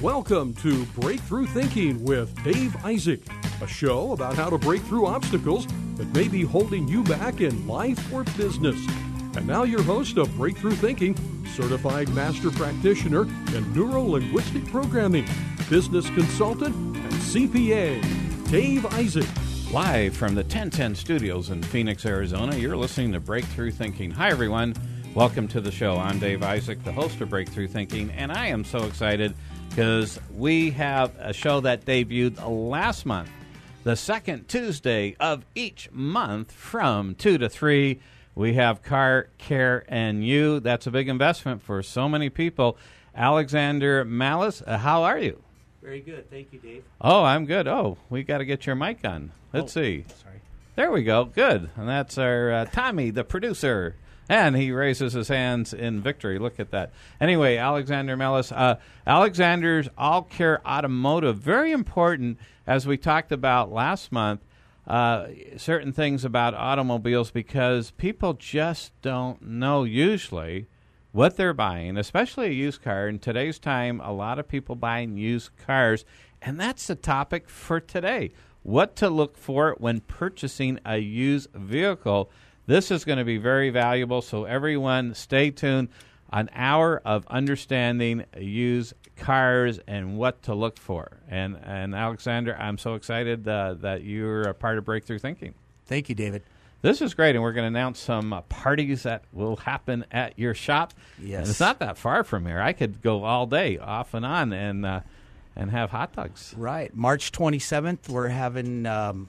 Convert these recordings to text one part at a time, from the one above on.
Welcome to Breakthrough Thinking with Dave Isaac, a show about how to break through obstacles that may be holding you back in life or business. And now your host of Breakthrough Thinking, certified master practitioner in neuro-linguistic programming, business consultant, and CPA, Dave Isaac. Live from the 1010 studios in Phoenix, Arizona, you're listening to Breakthrough Thinking. Hi, everyone. Welcome to the show. I'm Dave Isaac, the host of Breakthrough Thinking, and I am so excited because we have a show that debuted last month, the second Tuesday of each month from 2 to 3. We have Car Care and You. That's a big investment for so many people. Alexander Malice, how are you? Very good. Thank you, Dave. Oh, I'm good. Oh, we got to get your mic on. Let's see. Sorry. There we go. Good. And that's our Tommy, the producer. And he raises his hands in victory. Look at that. Anyway, Alexander Mellis. Alexander's All Care Automotive. Very important, as we talked about last month, certain things about automobiles because people just don't know usually what they're buying, especially a used car. In today's time, a lot of people buying used cars. And that's the topic for today. What to look for when purchasing a used vehicle. This is going to be very valuable, so everyone stay tuned. An hour of understanding used cars and what to look for. And Alexander, I'm so excited that you're a part of Breakthrough Thinking. Thank you, David. This is great, and we're going to announce some parties that will happen at your shop. Yes. And it's not that far from here. I could go all day off and on and have hot dogs. Right. March 27th, we're having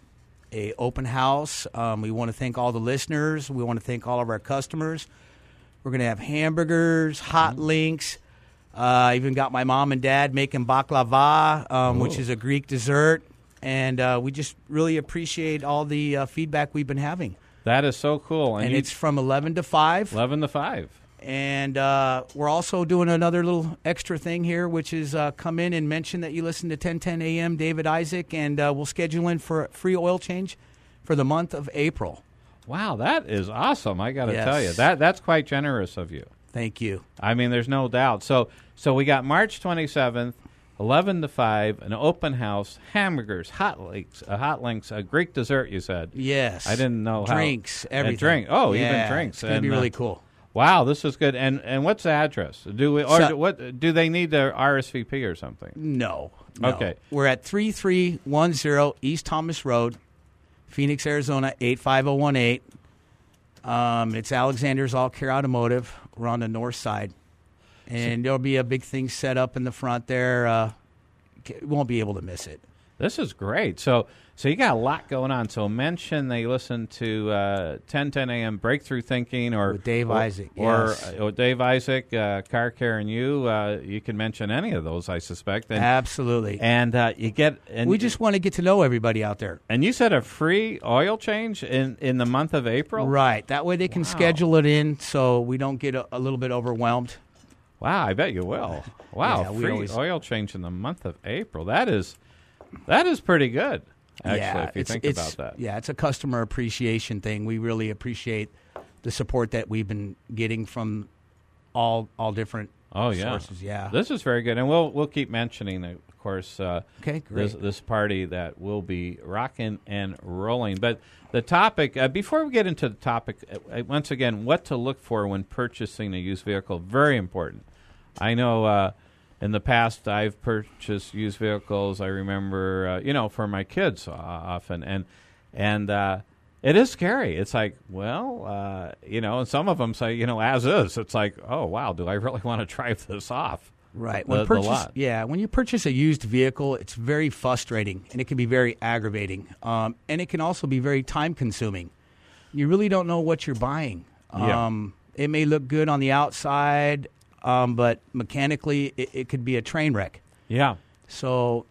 a open house. We want to thank all the listeners. We want to thank all of our customers. We're going to have hamburgers, hot links. I even got my mom and dad making baklava, which is a Greek dessert. And we just really appreciate all the feedback we've been having. That is so cool. And it's from 11 to 5. 11 to 5. And we're also doing another little extra thing here, which is come in and mention that you listen to 1010 a.m. David Isaac, and we'll schedule in for a free oil change for the month of April. Wow, that is awesome. I got to Yes. tell you. That's quite generous of you. Thank you. I mean, there's no doubt. So we got March 27th, 11 to 5, an open house, hamburgers, hot links, a Greek dessert, you said. Yes. I didn't know Drinks, how. everything. Drink. Oh, Yeah, even drinks. It's going to be really cool. Wow, this is good. And what's the address? Do they need the RSVP or something? No. Okay. We're at 3310 East Thomas Road, Phoenix, Arizona, 85018. It's Alexander's All Care Automotive. We're on the north side. And there'll be a big thing set up in the front there. You won't be able to miss it. This is great. So you got a lot going on. So mention they listen to 1010 a.m. Breakthrough Thinking or With Dave Isaac, or yes. Dave Isaac, Car Care and You. You can mention any of those, I suspect. And, Absolutely. And you get. And we just want to get to know everybody out there. And you said a free oil change in the month of April? Right. That way they can schedule it in so we don't get a little bit overwhelmed. Wow, I bet you will. Wow, Yeah, we free always- oil change in the month of April. That is pretty good, actually, if you think about that. Yeah, it's a customer appreciation thing. We really appreciate the support that we've been getting from all different sources. Yeah. This is very good, and we'll keep mentioning, of course, Okay, great. this party that will be rocking and rolling. But the topic, before we get into the topic, once again, what to look for when purchasing a used vehicle, very important. I know in the past I've purchased used vehicles, I remember, for my kids often, and it is scary. It's like, and some of them say, as is. It's like, oh, wow, do I really want to drive this off? Right. The lot. Yeah, when you purchase a used vehicle, it's very frustrating, and it can be very aggravating. And it can also be very time-consuming. You really don't know what you're buying. It may look good on the outside, but mechanically it could be a train wreck. Yeah. So,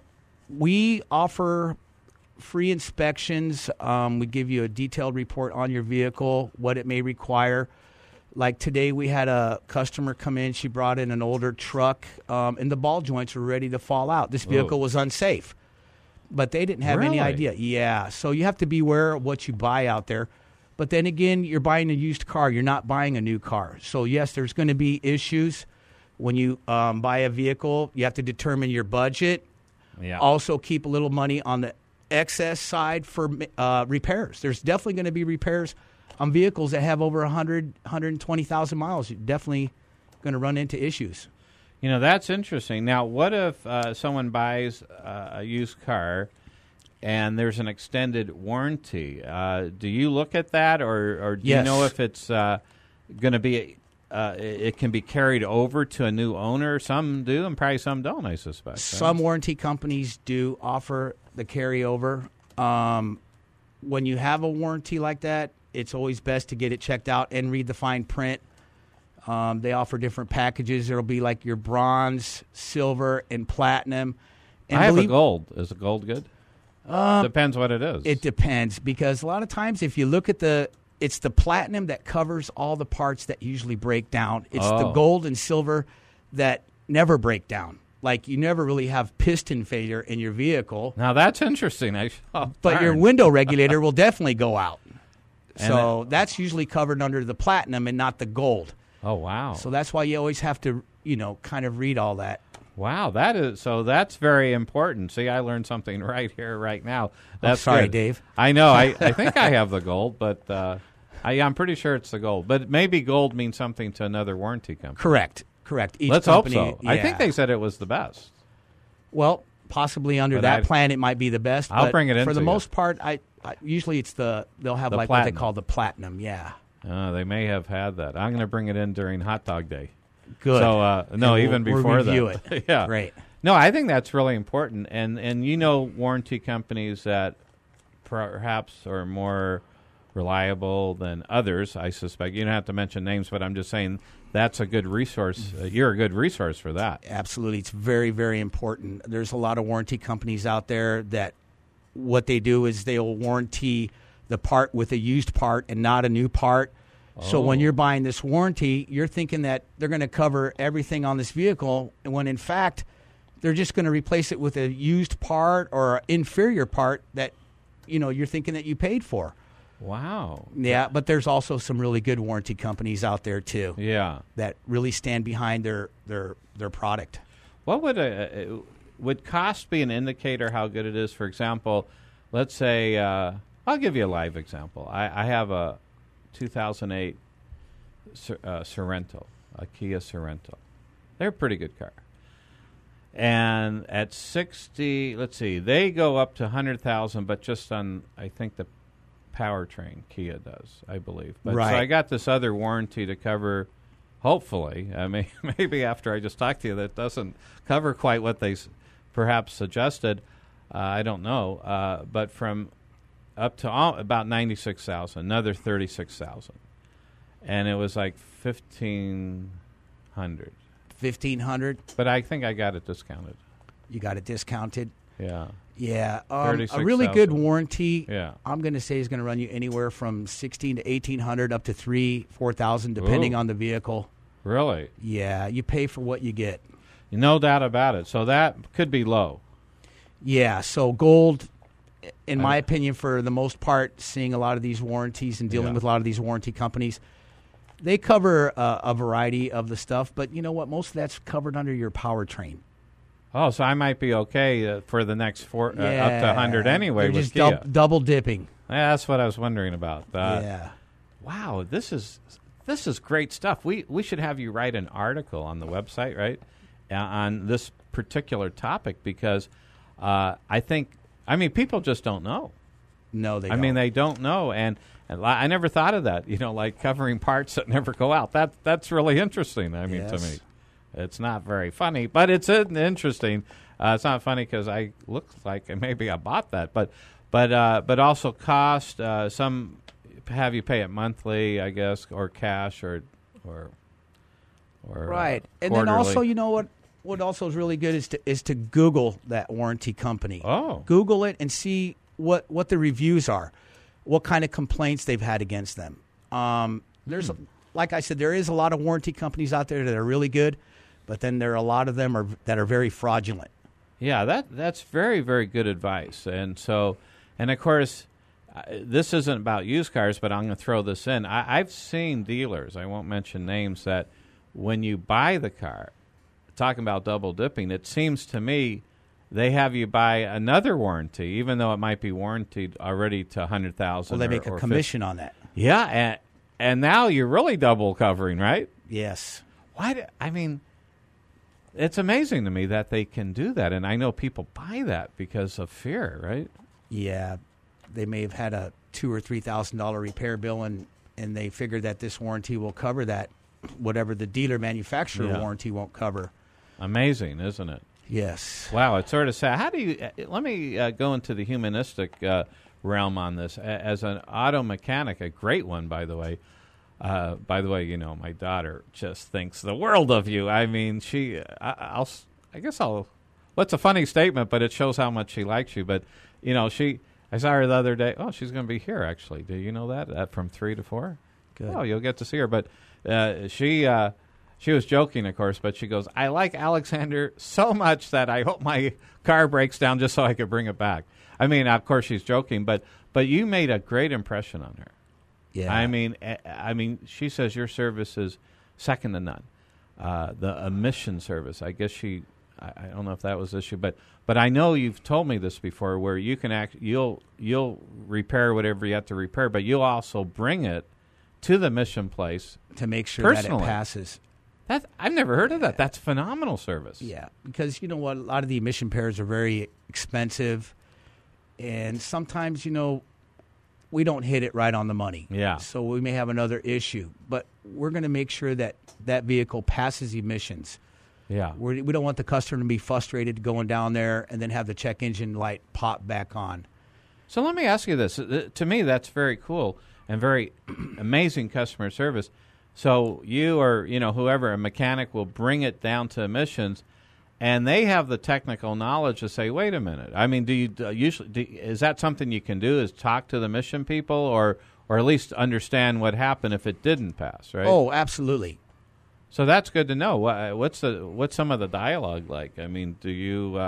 we offer free inspections. We give you a detailed report on your vehicle, what it may require. Like today, we had a customer come in. She brought in an older truck, and the ball joints were ready to fall out. This vehicle was unsafe, but they didn't have any Really? idea. Yeah, so you have to be aware of what you buy out there. But then again, you're buying a used car. You're not buying a new car. So, yes, there's going to be issues. When you buy a vehicle, you have to determine your budget. Yeah. Also keep a little money on the excess side for repairs. There's definitely going to be repairs on vehicles that have over 120,000 miles. You're definitely going to run into issues. You know, that's interesting. Now, what if someone buys a used car and there's an extended warranty? Do you look at that, or do you know if it's going to be it can be carried over to a new owner? Some do, and probably some don't, I suspect. Some warranty companies do offer the carryover. When you have a warranty like that, it's always best to get it checked out and read the fine print. They offer different packages. There will be like your bronze, silver, and platinum. And I have a gold. Is the gold good? Depends what it is. It depends, because a lot of times if you look at it's the platinum that covers all the parts that usually break down. It's the gold and silver that never break down. Like, you never really have piston failure in your vehicle. Now, that's interesting. But your window regulator will definitely go out. So that's usually covered under the platinum and not the gold. Oh, wow. So that's why you always have to, kind of read all that. Wow, that's very important. See, I learned something right here, right now. That's sorry, good. Dave. I know. I think I have the gold, but I'm pretty sure it's the gold. But maybe gold means something to another warranty company. Correct. Each Let's company, hope so. Yeah. I think they said it was the best. Well, possibly under that plan, it might be the best. I'll but bring it in for the you. most part. I usually it's they'll have like platinum. what they call the platinum. Yeah. They may have had that. I'm going to bring it in during Hot Dog Day. Good. So even before we'll review that. it. Yeah. Great. No, I think that's really important. And warranty companies that perhaps are more reliable than others, I suspect. You don't have to mention names, but I'm just saying that's a good resource. You're a good resource for that. Absolutely. It's very, very important. There's a lot of warranty companies out there that what they do is they'll warranty the part with a used part and not a new part. So when you're buying this warranty, you're thinking that they're going to cover everything on this vehicle, when in fact they're just going to replace it with a used part or an inferior part that you're thinking that you paid for. Wow. Yeah, but there's also some really good warranty companies out there too. Yeah. That really stand behind their product. What would cost be an indicator how good it is? For example, let's say I'll give you a live example. I have a 2008 Sorento, a Kia Sorento. They're a pretty good car. And at 60, let's see, they go up to 100,000, but just on, I think, the powertrain Kia does, I believe. But right. So I got this other warranty to cover, hopefully, maybe after I just talked to you, that doesn't cover quite what they perhaps suggested. I don't know. But from up to about 96,000, another 36,000. And it was like 1,500. 1,500? But I think I got it discounted. You got it discounted? Yeah. Yeah. A really good warranty, I'm going to say, is going to run you anywhere from 1,600 to 1,800 up to 4,000, depending on the vehicle. Really? Yeah. You pay for what you get. No doubt about it. So that could be low. Yeah. So gold, in my opinion, for the most part, seeing a lot of these warranties and dealing with a lot of these warranty companies, they cover a variety of the stuff. But you know what? Most of that's covered under your powertrain. Oh, so I might be okay for the next up to 100 anyway. They're with just Kia. double dipping. Yeah, that's what I was wondering about. Yeah. Wow, this is great stuff. We should have you write an article on the website, right, on this particular topic, because I think people just don't know. No, they don't. They don't know, and I never thought of that. Like covering parts that never go out. That's really interesting. To me. It's not very funny, but it's interesting. It's not funny because I look like maybe I bought that, but also cost. Some have you pay it monthly, I guess, or cash, or right. And quarterly. then also, what also is really good is to Google that warranty company. Oh, Google it and see what the reviews are, what kind of complaints they've had against them. There's like I said, there is a lot of warranty companies out there that are really good. But then there are a lot of them that are very fraudulent. Yeah, that's very, very good advice. And so, and of course, this isn't about used cars, but I'm going to throw this in. I've seen dealers, I won't mention names, that when you buy the car, talking about double dipping, it seems to me they have you buy another warranty, even though it might be warranted already to 100,000. Well, they make a commission 50. on that. Yeah, and now you're really double covering, right? Yes. I mean, it's amazing to me that they can do that, and I know people buy that because of fear, right? Yeah, they may have had a $2,000 or $3,000 repair bill, and they figure that this warranty will cover that, whatever the dealer manufacturer warranty won't cover. Amazing, isn't it? Yes. Wow, it's sort of sad. How do you? Let me go into the humanistic realm on this. As an auto mechanic, a great one, by the way. My daughter just thinks the world of you. I mean, I guess I'll. What's a funny statement, but it shows how much she likes you. But I saw her the other day. Oh, she's going to be here actually. Do you know that? From 3 to 4. Good. Oh, you'll get to see her. But she was joking, of course, but she goes, I like Alexander so much that I hope my car breaks down just so I could bring it back. I mean, of course, she's joking, but you made a great impression on her. Yeah. I mean, she says your service is second to none. The emission service, I guess I don't know if that was the issue, but I know you've told me this before, where you can you'll repair whatever you have to repair, but you'll also bring it to the mission place to make sure personally. that it passes. I've never heard of that. That's phenomenal service. Yeah, because you know what? A lot of the emission pairs are very expensive, and sometimes, we don't hit it right on the money. Yeah. So we may have another issue, but we're going to make sure that vehicle passes emissions. Yeah. We don't want the customer to be frustrated going down there and then have the check engine light pop back on. So let me ask you this. To me, that's very cool and very amazing customer service. So you or whoever, a mechanic, will bring it down to emissions, and they have the technical knowledge to say, "Wait a minute." I mean, do you usually is that something you can do? Is talk to the mission people, or at least understand what happened if it didn't pass? Right? Oh, absolutely. So that's good to know. What's some of the dialogue like? I mean, do you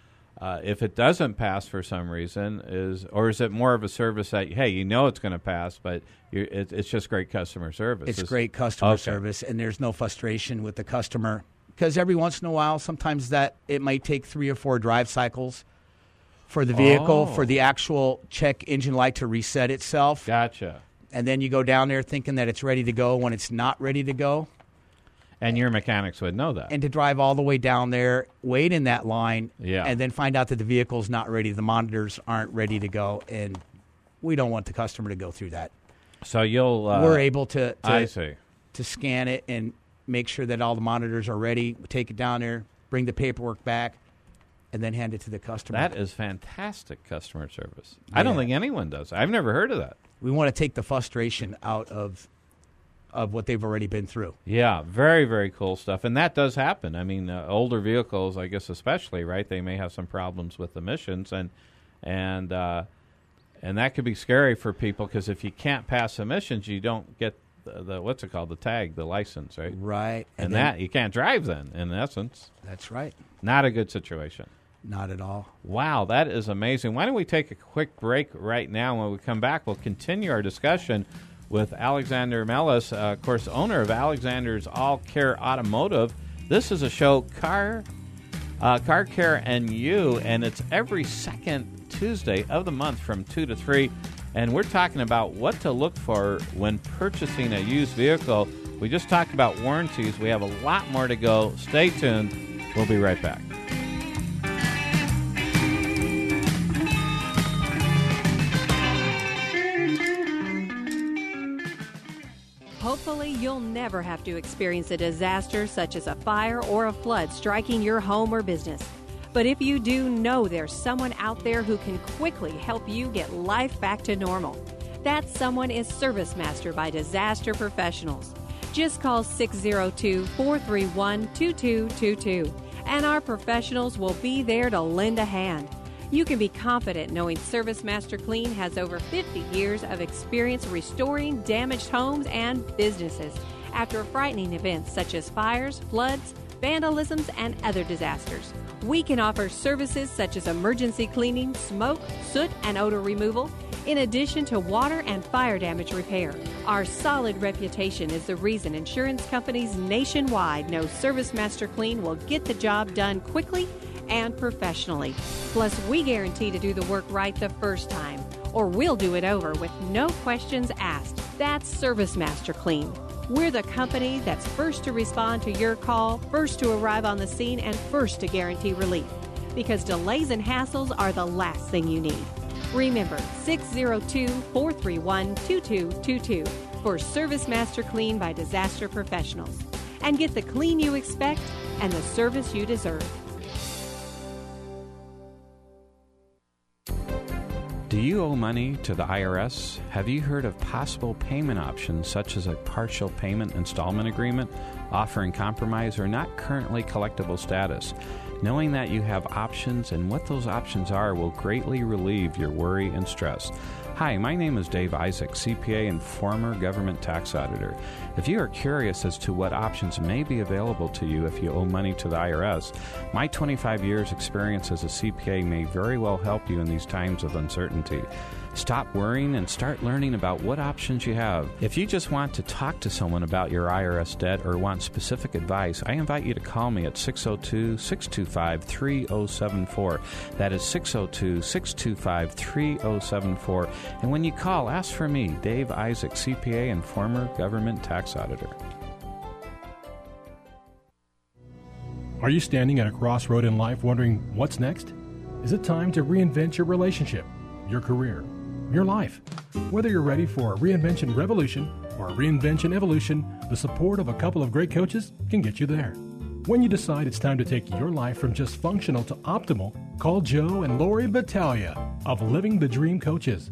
if it doesn't pass for some reason, is it more of a service that it's going to pass, but it's just great customer service? It's great customer service, and there's no frustration with the customer, because every once in a while, sometimes that it might take 3 or 4 drive cycles for the vehicle, for the actual check engine light to reset itself. Gotcha. And then you go down there thinking that it's ready to go when it's not ready to go. And your mechanics would know that. And to drive all the way down there, wait in that line, Yeah. and then find out that the vehicle's not ready, the monitors aren't ready to go, and we don't want the customer to go through that. So you'll... We're able to scan it and make sure that all the monitors are ready, take it down there, bring the paperwork back, and then hand it to the customer. That is fantastic customer service. Yeah. I don't think anyone does. I've never heard of that. We want to take the frustration out of what they've already been through. Yeah, very, very cool stuff. And that does happen. I mean, older vehicles, I guess especially, right, they may have some problems with emissions, and that could be scary for people, because if you can't pass emissions, you don't get the what's it called, the tag, the license, right? Right. And that you can't drive then, in essence. That's right. Not a good situation. Not at all. Wow, that is amazing. Why don't we take a quick break right now? When we come back, we'll continue our discussion with Alexander Mellis, of course, owner of Alexander's All Care Automotive. This is a show, Car Care and You, and it's every second Tuesday of the month from 2 to 3. And we're talking about what to look for when purchasing a used vehicle. We just talked about warranties. We have a lot more to go. Stay tuned. We'll be right back. Hopefully, you'll never have to experience a disaster such as a fire or a flood striking your home or business. But if you do, know there's someone out there who can quickly help you get life back to normal. That someone is Service Master by Disaster Professionals. Just call 602-431-2222, and our professionals will be there to lend a hand. You can be confident knowing Service Master Clean has over 50 years of experience restoring damaged homes and businesses after frightening events such as fires, floods, vandalisms, and other disasters. We can offer services such as emergency cleaning, smoke, soot, and odor removal, In addition to water and fire damage repair, our solid reputation is the reason insurance companies nationwide know ServiceMaster Clean will get the job done quickly and professionally. Plus, we guarantee to do the work right the first time, or we'll do it over with no questions asked. That's ServiceMaster Clean. We're the company that's first to respond to your call, first to arrive on the scene, and first to guarantee relief. Because delays and hassles are the last thing you need. Remember, 602-431-2222 for ServiceMaster Clean by Disaster Professionals. And get the clean you expect and the service you deserve. Do you owe money to the IRS? Have you heard of possible payment options such as a partial payment installment agreement, offering compromise or not currently collectible status? Knowing that you have options and what those options are will greatly relieve your worry and stress. Hi, my name is Dave Isaac, CPA and former government tax auditor. If you are curious as to what options may be available to you if you owe money to the IRS, my 25 years experience as a CPA may very well help you in these times of uncertainty. Stop worrying and start learning about what options you have. If you just want to talk to someone about your IRS debt or want specific advice, I invite you to call me at 602-625-3074. That is 602-625-3074. And when you call, ask for me, Dave Isaac, CPA and former government tax auditor. Are you standing at a crossroad in life wondering what's next? Is it time to reinvent your relationship, your career, your life? Whether you're ready for a reinvention revolution or a reinvention evolution, the support of a couple of great coaches can get you there. When you decide it's time to take your life from just functional to optimal, call Joe and Lori Battaglia of Living the Dream Coaches,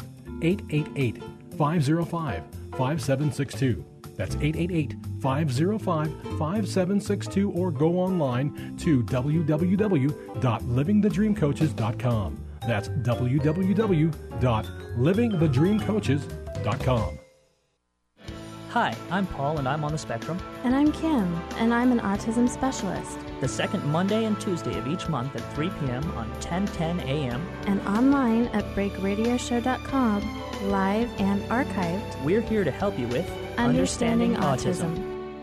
888-505-5762. That's 888-505-5762, or go online to www.livingthedreamcoaches.com. That's www.livingthedreamcoaches.com. Hi, I'm Paul, and I'm on the spectrum. And I'm Kim, and I'm an autism specialist. The second Monday and Tuesday of each month at 3 p.m. on 1010 a.m. And online at breakradioshow.com, live and archived. We're here to help you with Understanding Autism.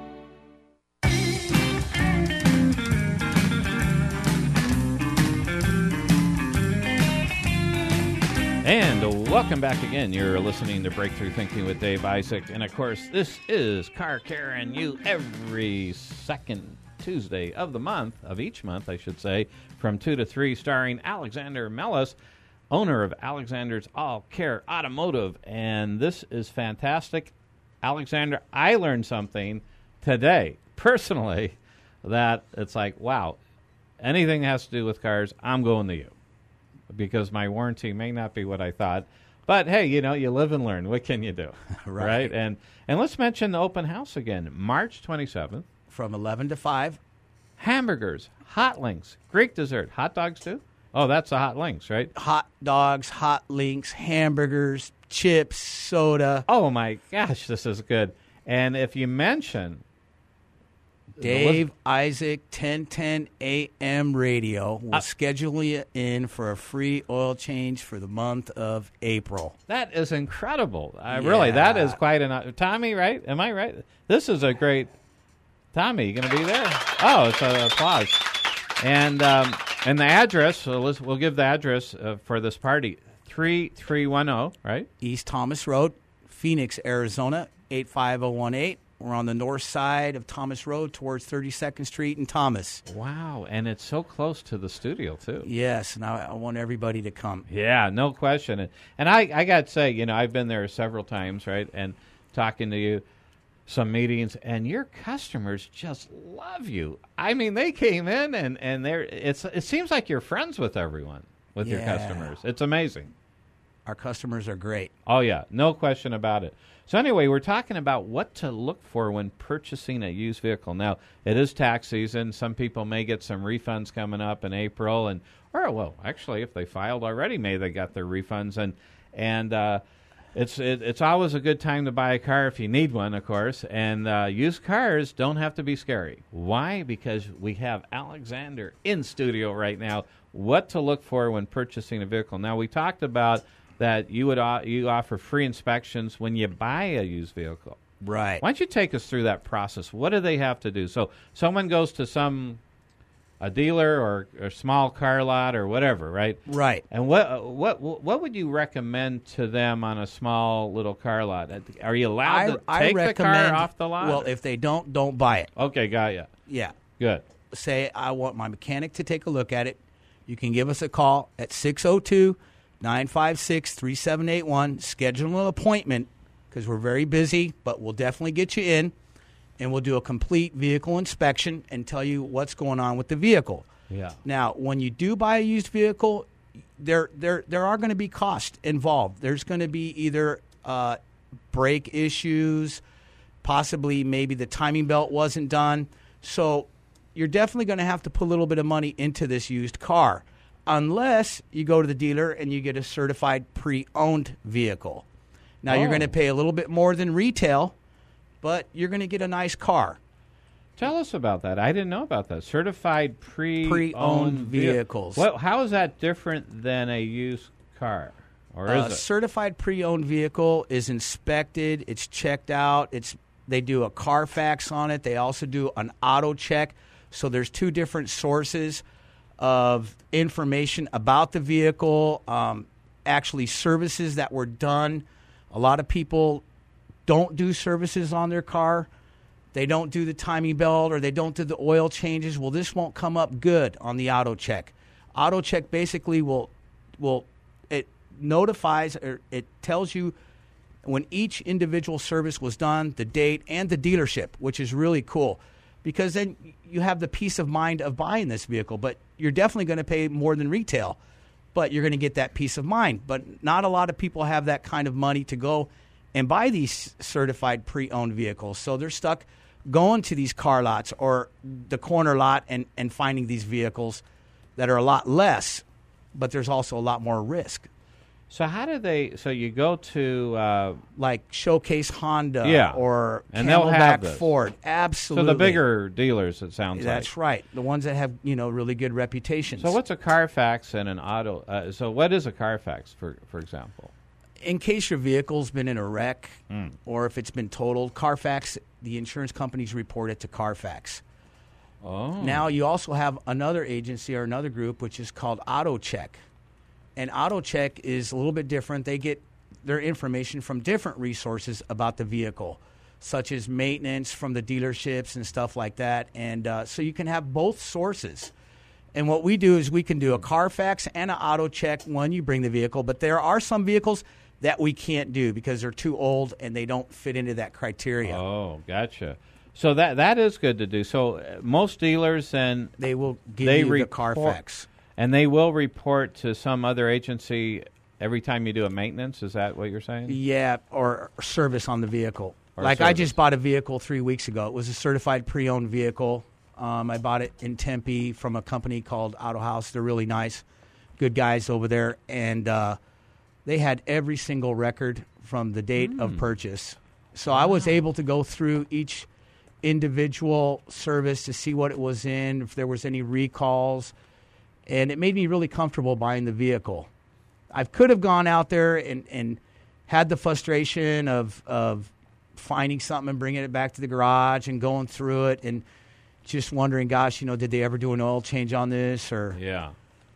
And welcome back again. You're listening to Breakthrough Thinking with Dave Isaac. And, of course, this is Car Care and You every second Tuesday of the month, of each month, I should say, from 2 to 3, starring Alexander Mellis, owner of Alexander's All Care Automotive. And this is fantastic. Alexander, I learned something today, personally, that it's like, wow, anything that has to do with cars, I'm going to you. Because my warranty may not be what I thought. But, hey, you know, you live and learn. What can you do? Right? And let's mention the open house again, March 27th. From 11 to 5. Hamburgers, hot links, Greek dessert, hot dogs too? Oh, that's the hot links, right? Hot dogs, hot links, hamburgers, chips, soda. Oh, my gosh, this is good. And if you mention Dave Isaac, 1010 AM radio, will schedule you in for a free oil change for the month of April. That is incredible. Really, that is quite an... Tommy, right? Am I right? This is a great... Tommy, you going to be there? Oh, it's an applause. And the address, so we'll give the address for this party, 3310, right? East Thomas Road, Phoenix, Arizona, 85018. We're on the north side of Thomas Road towards 32nd Street in Thomas. Wow, and it's so close to the studio, too. Yes, and I want everybody to come. Yeah, no question. And I got to say, you know, I've been there several times, right, and talking to you, some meetings, and your customers just love you. I mean, they came in, and it seems like you're friends with everyone, with your customers. It's amazing. Our customers are great. Oh, yeah, no question about it. So anyway, we're talking about what to look for when purchasing a used vehicle. Now, it is tax season. Some people may get some refunds coming up in April, actually, if they filed already, maybe they got their refunds, and it's always a good time to buy a car if you need one, of course. And used cars don't have to be scary. Why? Because we have Alexander in studio right now. What to look for when purchasing a vehicle. Now, we talked about that you offer free inspections when you buy a used vehicle. Right. Why don't you take us through that process? What do they have to do? So someone goes to a dealer or a small car lot or whatever, right? Right. And what would you recommend to them on a small little car lot? Are you allowed to take the car off the lot? Well, if they don't buy it. Okay, got you. Yeah. Good. Say, I want my mechanic to take a look at it. You can give us a call at 602-956-3781. Schedule an appointment because we're very busy, but we'll definitely get you in. And we'll do a complete vehicle inspection and tell you what's going on with the vehicle. Yeah. Now, when you do buy a used vehicle, there are going to be costs involved. There's going to be either brake issues, possibly maybe the timing belt wasn't done. So you're definitely going to have to put a little bit of money into this used car, unless you go to the dealer and you get a certified pre-owned vehicle. Now, you're going to pay a little bit more than retail, but you're going to get a nice car. Tell us about that. I didn't know about that. Certified pre-owned vehicles. How is that different than a used car? Or is it? Certified pre-owned vehicle is inspected. It's checked out. They do a Carfax on it. They also do an auto check. So there's two different sources of information about the vehicle, actually services that were done. A lot of people don't do services on their car. They don't do the timing belt or they don't do the oil changes. Well, this won't come up good on the auto check. Auto check basically it notifies or it tells you when each individual service was done, the date, and the dealership, which is really cool because then you have the peace of mind of buying this vehicle. But you're definitely going to pay more than retail, but you're going to get that peace of mind. But not a lot of people have that kind of money to go and buy these certified pre-owned vehicles. So they're stuck going to these car lots or the corner lot and finding these vehicles that are a lot less, but there's also a lot more risk. So how do they? So you go to like Showcase Honda, or and they'll have Camelback Ford. Absolutely. So the bigger dealers, it sounds like. That's right. The ones that have really good reputations. So what's a Carfax and an auto? So what is a Carfax, for example? In case your vehicle's been in a wreck or if it's been totaled, Carfax, the insurance companies report it to Carfax. Oh. Now you also have another agency or another group which is called Auto Check. And Auto Check is a little bit different. They get their information from different resources about the vehicle, such as maintenance from the dealerships and stuff like that. And so you can have both sources. And what we do is we can do a Carfax and an Auto Check when you bring the vehicle. But there are some vehicles that we can't do because they're too old and they don't fit into that criteria. Oh, gotcha. So that is good to do. So most dealers then they will give you the Carfax. And they will report to some other agency every time you do a maintenance? Is that what you're saying? Yeah, or service on the vehicle. Or like service. I just bought a vehicle 3 weeks ago. It was a certified pre-owned vehicle. I bought it in Tempe from a company called Auto House. They're really nice, good guys over there. And they had every single record from the date of purchase. So I was able to go through each individual service to see what it was in, if there was any recalls. And it made me really comfortable buying the vehicle. I could have gone out there and had the frustration of finding something and bringing it back to the garage and going through it and just wondering, gosh, did they ever do an oil change on this? Or yeah.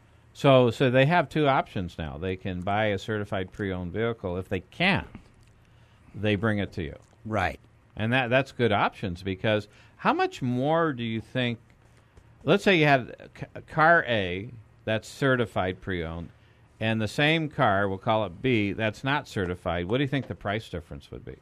So they have two options now. They can buy a certified pre-owned vehicle. If they can't, they bring it to you. Right. And that's good options because how much more do you think? Let's say you had car A that's certified pre-owned, and the same car, we'll call it B, that's not certified. What do you think the price difference would be?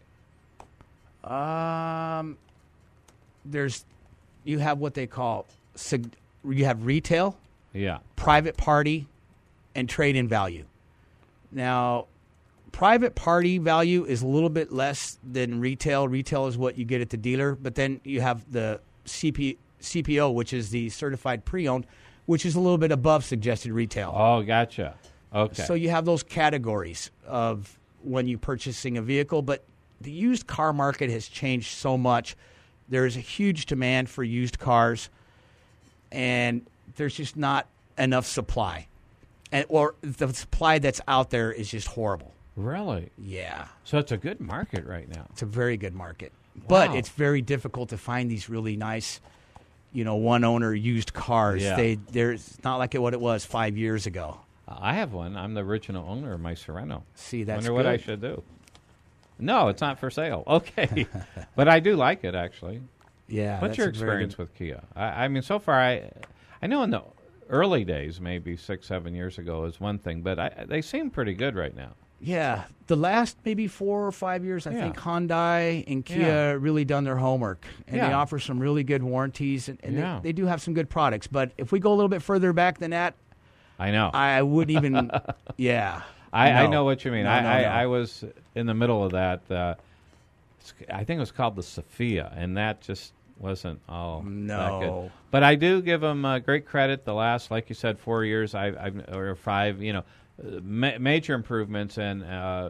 You have what they call you have retail, private party, and trade-in value. Now, private party value is a little bit less than retail. Retail is what you get at the dealer, but then you have the CPO, which is the certified pre-owned, which is a little bit above suggested retail. Oh, gotcha. Okay. So you have those categories of when you're purchasing a vehicle, but the used car market has changed so much. There is a huge demand for used cars, and there's just not enough supply. or the supply that's out there is just horrible. Really? Yeah. So it's a good market right now. It's a very good market. Wow. But it's very difficult to find these really nice, one-owner used cars. Yeah. It's not like what it was 5 years ago. I have one. I'm the original owner of my Sorrento. See, that's Wonder what I good. should do. No, it's not for sale. Okay. But I do like it, actually. Yeah. What's that's your a very experience good- with Kia? I mean, so far, I know in the early days, maybe 6-7 years ago, is one thing, but they seem pretty good right now. Yeah. The last maybe 4 or 5 years, I Yeah. think Hyundai and Kia Yeah. really done their homework. And they Yeah. offer some really good warranties. And Yeah. they do have some good products. But if we go a little bit further back than that, I know. I wouldn't even, yeah. I No. know what you mean. No, no, I no. was in the middle of that. I think it was called the Sophia, and that just wasn't all that No. good. But I do give them great credit. The last, like you said, 4 years, or 5, major improvements, and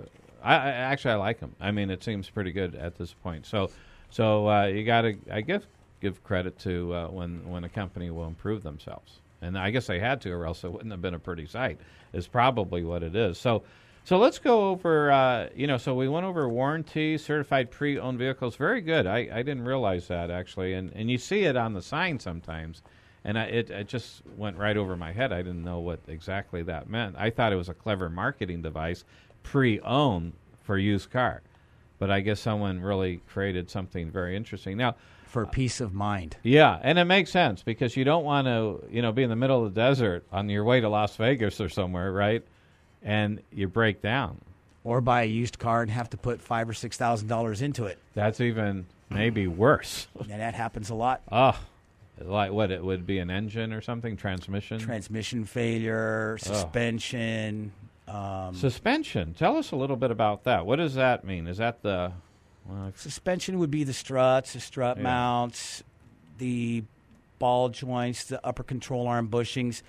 I like them. I mean, it seems pretty good at this point. So you got to, I guess, give credit to when a company will improve themselves. And I guess they had to, or else it wouldn't have been a pretty sight, is probably what it is. So let's go over, so we went over warranty, certified pre-owned vehicles. Very good. I didn't realize that, actually. And you see it on the sign sometimes. And it just went right over my head. I didn't know what exactly that meant. I thought it was a clever marketing device, pre-owned for used car. But I guess someone really created something very interesting. Now, For peace of mind. yeah, and it makes sense because you don't want to, be in the middle of the desert on your way to Las Vegas or somewhere, right? And you break down. Or buy a used car and have to put $5,000 or $6,000 into it. That's even maybe worse. And that happens a lot. Oh, like what? It would be an engine or something, transmission? Transmission failure, suspension. Suspension. Tell us a little bit about that. What does that mean? Is that the... Suspension would be the struts, the strut mounts, the ball joints, the upper control arm bushings.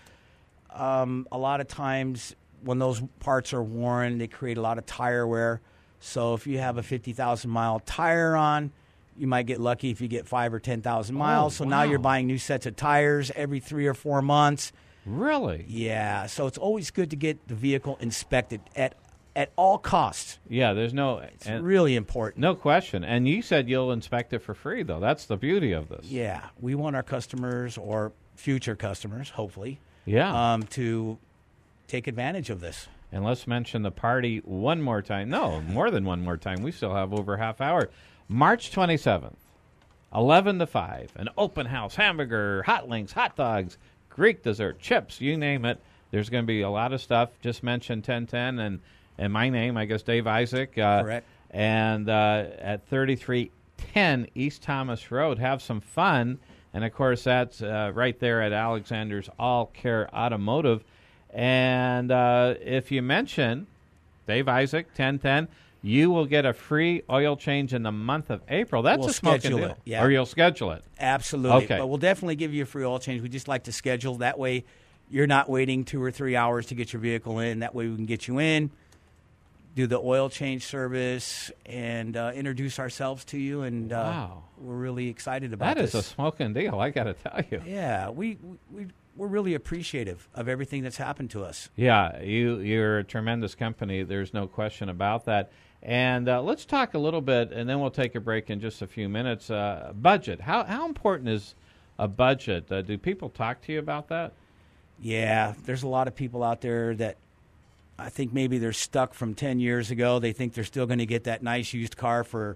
A lot of times when those parts are worn, they create a lot of tire wear. So if you have a 50,000-mile tire on, you might get lucky if you get 5,000 or 10,000 miles. So now wow. you're buying new sets of tires every 3 or 4 months. Really? Yeah, so it's always good to get the vehicle inspected at all costs. Yeah, there's no... It's really important. No question. And you said you'll inspect it for free, though. That's the beauty of this. Yeah, we want our customers or future customers, hopefully, Yeah. to take advantage of this. And let's mention the party one more time. No, more than one more time. We still have over a half hour. March 27th, 11 to 5. An open house, hamburger, hot links, hot dogs, Greek dessert, chips, you name it. There's going to be a lot of stuff. Just mention 1010 and my name, I guess, Dave Isaac. Correct. And at 3310 East Thomas Road. Have some fun. And, of course, that's right there at Alexander's All Care Automotive. And if you mention Dave Isaac, 1010, you will get a free oil change in the month of April. That's We'll a smoking schedule deal. it, yeah. Or you'll schedule it. Absolutely. Okay. But we'll definitely give you a free oil change. We just like to schedule. That way you're not waiting 2 or 3 hours to get your vehicle in. That way we can get you in, do the oil change service, and introduce ourselves to you. And Wow. we're really excited about That is this. a smoking deal, I got to tell you. Yeah, we're really appreciative of everything that's happened to us. Yeah, you're a tremendous company. There's no question about that. And let's talk a little bit, and then we'll take a break in just a few minutes. Budget. How important is a budget? Do people talk to you about that? Yeah, there's a lot of people out there that I think maybe they're stuck from 10 years ago. They think they're still going to get that nice used car for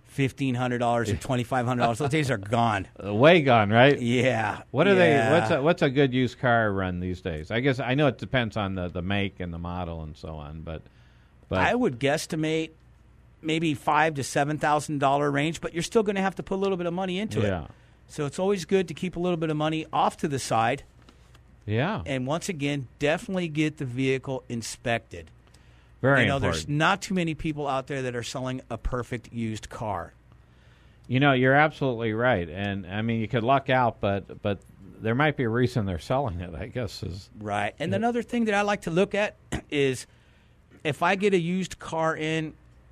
$1,500 or $2,500. Those days are gone. Way gone, right? Yeah. What are yeah. they? What's a good used car run these days? I guess I know it depends on the make and the model and so on, but I would guesstimate maybe $5,000 to $7,000 range, but you're still going to have to put a little bit of money into it. yeah, So it's always good to keep a little bit of money off to the side. yeah, And once again, definitely get the vehicle inspected. very There's important. not too many people out there that are selling a perfect used car. You're absolutely right, and I mean you could luck out, but there might be a reason they're selling it. I guess is Right. And another thing that I like to look at is if I get a used car in,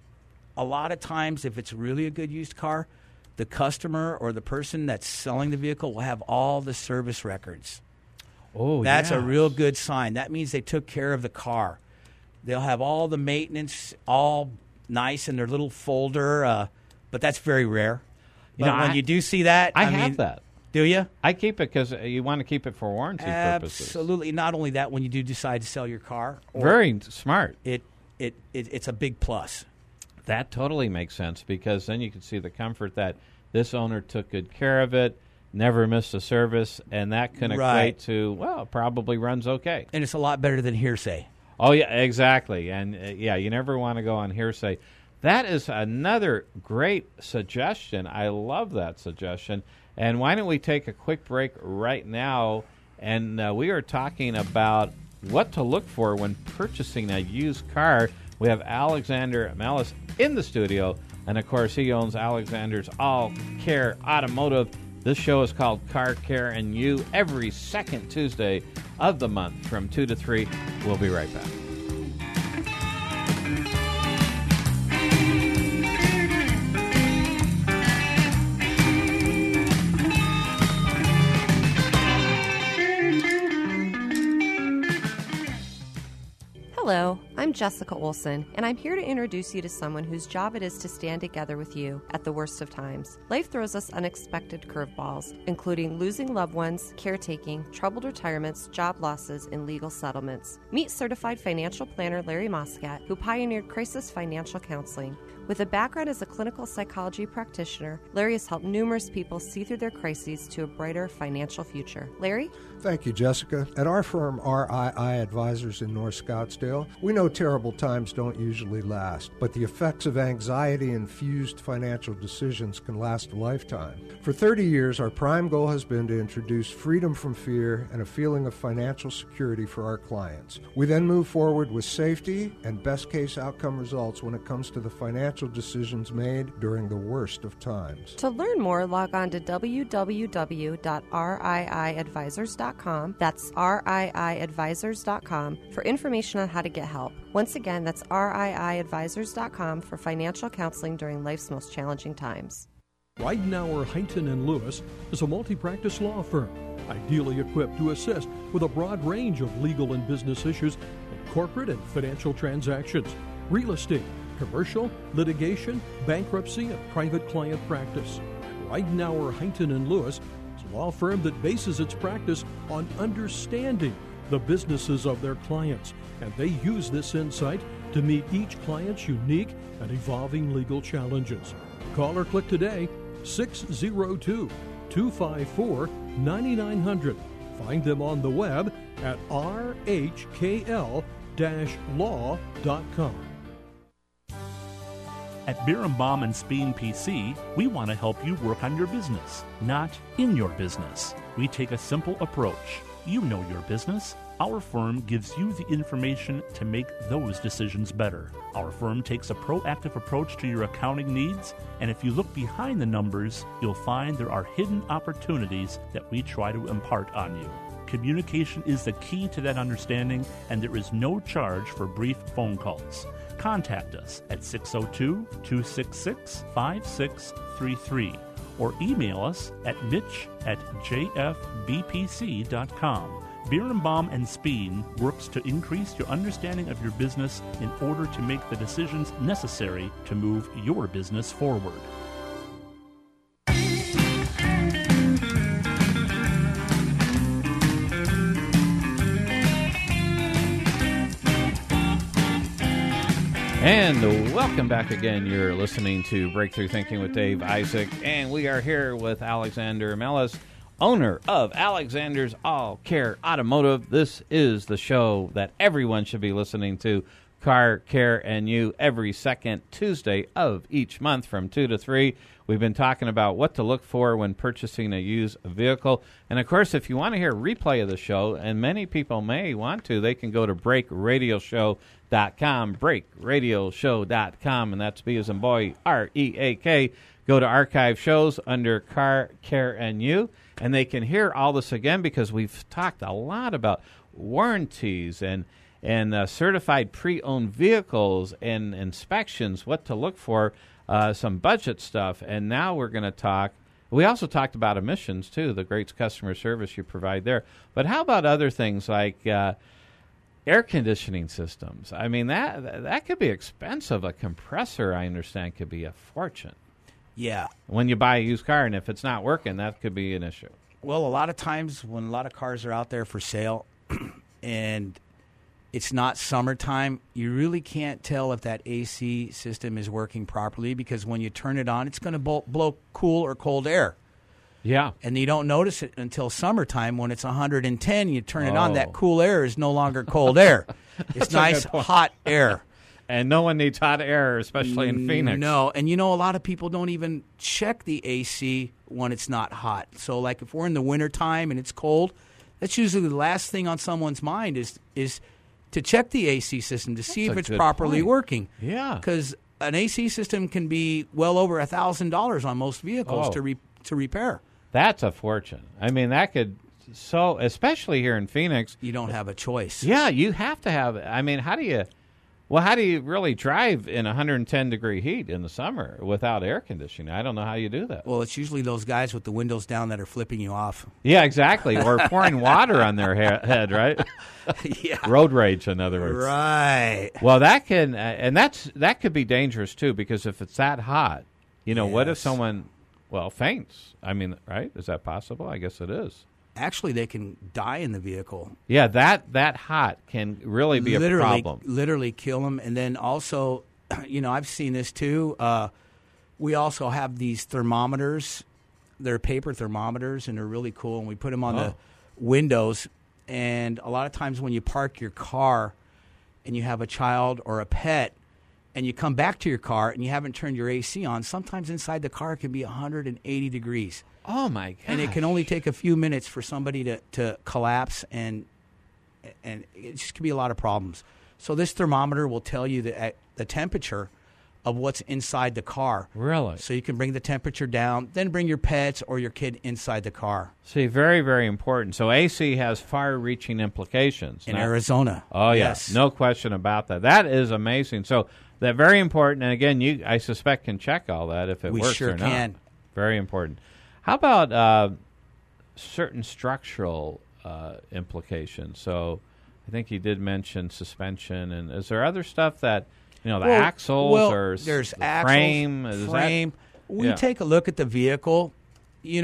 a lot of times if it's really a good used car, the customer or the person that's selling the vehicle will have all the service records. Oh, That's a yes. real good sign. That means they took care of the car. They'll have all the maintenance all nice in their little folder, but that's very rare. You But know, when you do see that, I mean, have that. Do you? I keep it because you want to keep it for warranty purposes. Absolutely. Not only that, when you do decide to sell your car, Very smart. it's a big plus. That totally makes sense because then you can see the comfort that this owner took good care of it, never missed a service, and that can equate Right. to, well, it probably runs okay. And it's a lot better than hearsay. Oh, yeah, exactly. And, you never want to go on hearsay. That is another great suggestion. I love that suggestion. And why don't we take a quick break right now? And we are talking about what to look for when purchasing a used car. We have Alexander Mellis in the studio. And, of course, he owns Alexander's All Care Automotive. This show is called Car Care and You every second Tuesday of the month from 2 to 3. We'll be right back. Hello, I'm Jessica Olson, and I'm here to introduce you to someone whose job it is to stand together with you at the worst of times. Life throws us unexpected curveballs, including losing loved ones, caretaking, troubled retirements, job losses, and legal settlements. Meet certified financial planner Larry Moscat, who pioneered crisis financial counseling. With a background as a clinical psychology practitioner, Larry has helped numerous people see through their crises to a brighter financial future. Larry? Thank you, Jessica. At our firm, RII Advisors in North Scottsdale, we know terrible times don't usually last, but the effects of anxiety-infused financial decisions can last a lifetime. For 30 years, our prime goal has been to introduce freedom from fear and a feeling of financial security for our clients. We then move forward with safety and best-case outcome results when it comes to the financial decisions made during the worst of times. To learn more, log on to www.riiadvisors.com. That's riiadvisors.com for information on how to get help. Once again, that's riiadvisors.com for financial counseling during life's most challenging times. Ridenour, Huntington & Lewis is a multi-practice law firm, ideally equipped to assist with a broad range of legal and business issues in corporate and financial transactions, real estate, commercial, litigation, bankruptcy, and private client practice. Ridenour, Huntington & Lewis is a law firm that bases its practice on understanding the businesses of their clients, and they use this insight to meet each client's unique and evolving legal challenges. Call or click today, 602-254-9900. Find them on the web at rhkl-law.com. At Birnbaum and Speen PC, we want to help you work on your business, not in your business. We take a simple approach. You know your business. Our firm gives you the information to make those decisions better. Our firm takes a proactive approach to your accounting needs, and if you look behind the numbers, you'll find there are hidden opportunities that we try to impart on you. Communication is the key to that understanding, and there is no charge for brief phone calls. Contact us at 602-266-5633 or email us at mitch@jfbpc.com. Birnbaum and Speen works to increase your understanding of your business in order to make the decisions necessary to move your business forward. And welcome back again. You're listening to Breakthrough Thinking with Dave Isaac, and we are here with Alexander Mellis, owner of Alexander's All Care Automotive. This is the show that everyone should be listening to, Car Care and You, every second Tuesday of each month from 2 to 3. We've been talking about what to look for when purchasing a used vehicle. And, of course, if you want to hear a replay of the show, and many people may want to, they can go to breakradioshow.com, breakradioshow.com, and that's B as in boy, R-E-A-K. Go to archive shows under Car Care and You, and they can hear all this again because we've talked a lot about warranties and certified pre-owned vehicles and inspections, what to look for, some budget stuff. And now we're going to talk, We also talked about emissions, too, the great customer service you provide there. But how about other things like air conditioning systems? I mean, that could be expensive. A compressor, I understand, could be a fortune. Yeah. When you buy a used car, and if it's not working, that could be an issue. Well, a lot of times when a lot of cars are out there for sale and it's not summertime, you really can't tell if that AC system is working properly because when you turn it on, it's going to blow cool or cold air. Yeah. And you don't notice it until summertime when it's 110. You turn it on, that cool air is no longer cold air. It's nice, hot air. And no one needs hot air, especially in Phoenix. No, and a lot of people don't even check the AC when it's not hot. So, like, if we're in the wintertime and it's cold, that's usually the last thing on someone's mind is to check the AC system to see if it's properly working. Yeah. Because an AC system can be well over $1,000 on most vehicles to repair. That's a fortune. I mean, that could... So, especially here in Phoenix... You don't have a choice. Yeah, you have to have... I mean, how do you really drive in 110-degree heat in the summer without air conditioning? I don't know how you do that. Well, it's usually those guys with the windows down that are flipping you off. Yeah, exactly. Or pouring water on their head, right? Yeah. Road rage, in other words. Right. Well, that can... and that could be dangerous, too, because if it's that hot, what if someone, faints? I mean, right? Is that possible? I guess it is. Actually, they can die in the vehicle. Yeah, that hot can really be a problem. Literally kill them. And then also, I've seen this too. We also have these thermometers. They're paper thermometers, and they're really cool. And we put them on the windows. And a lot of times when you park your car and you have a child or a pet, and you come back to your car and you haven't turned your AC on, sometimes inside the car it can be 180 degrees. Oh, my gosh. And it can only take a few minutes for somebody to collapse, and it just can be a lot of problems. So this thermometer will tell you the temperature of what's inside the car. Really? So you can bring the temperature down, then bring your pets or your kid inside the car. See, very, very important. So AC has far-reaching implications. In Arizona. Oh, yes. No question about that. That is amazing. So that's very important. And, again, I suspect, can check all that if it works or not. We sure can. Very important. How about certain structural implications? So I think you did mention suspension. And is there other stuff that, the axles or there's the axles, frame? We take a look at the vehicle. We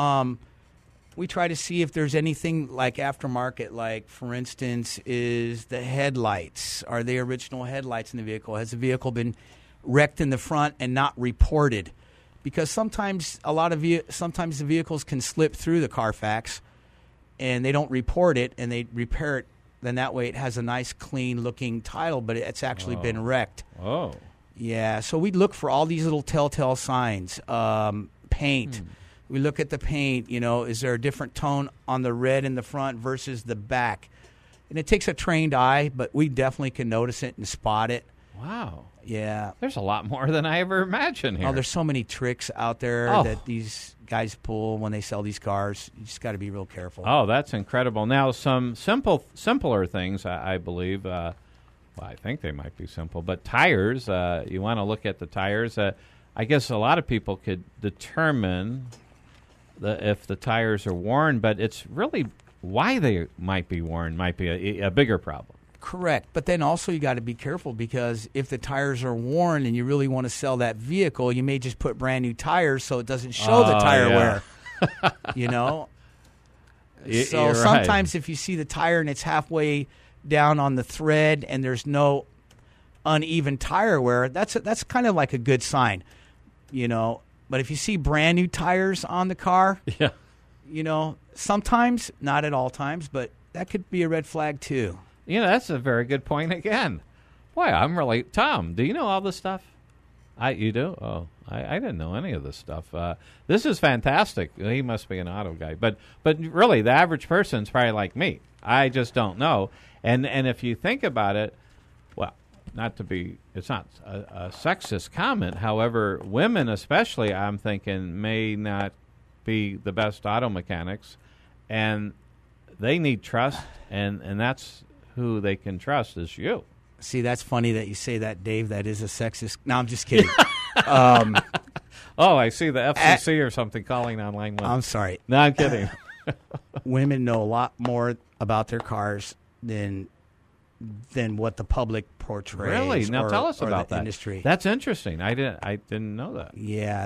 try to see if there's anything like aftermarket, like, for instance, is the headlights. Are they original headlights in the vehicle? Has the vehicle been wrecked in the front and not reported? Because sometimes sometimes the vehicles can slip through the Carfax, and they don't report it, and they repair it. Then that way it has a nice, clean-looking title, but it's actually been wrecked. Oh. Yeah, so we look for all these little telltale signs. Paint. We look at the paint. Is there a different tone on the red in the front versus the back? And it takes a trained eye, but we definitely can notice it and spot it. Wow. Yeah. There's a lot more than I ever imagined here. Oh, there's so many tricks out there that these guys pull when they sell these cars. You just got to be real careful. Oh, that's incredible. Now, some simpler things, I believe. I think they might be simple. But tires, you want to look at the tires. I guess a lot of people could determine if the tires are worn, but it's really why they might be worn might be a bigger problem. Correct. But then also you got to be careful, because if the tires are worn and you really want to sell that vehicle, you may just put brand new tires so it doesn't show the tire wear. So sometimes if you see the tire and it's halfway down on the thread and there's no uneven tire wear, that's kind of like a good sign, But if you see brand new tires on the car, sometimes, not at all times, but that could be a red flag too. That's a very good point again. Boy, I'm really... Tom, do you know all this stuff? You do? Oh, I didn't know any of this stuff. This is fantastic. He must be an auto guy. But really, the average person's probably like me. I just don't know. And if you think about it, well, it's not a sexist comment. However, women especially, I'm thinking, may not be the best auto mechanics. And they need trust, and that's... who they can trust is you. See, that's funny that you say that, Dave. That is a sexist... No, I'm just kidding. Oh, I see the FCC or something calling on line 1. I'm sorry. No, I'm kidding. Women know a lot more about their cars than what the public portrays. Really? Now tell us about the that industry. That's interesting. I didn't know that. Yeah,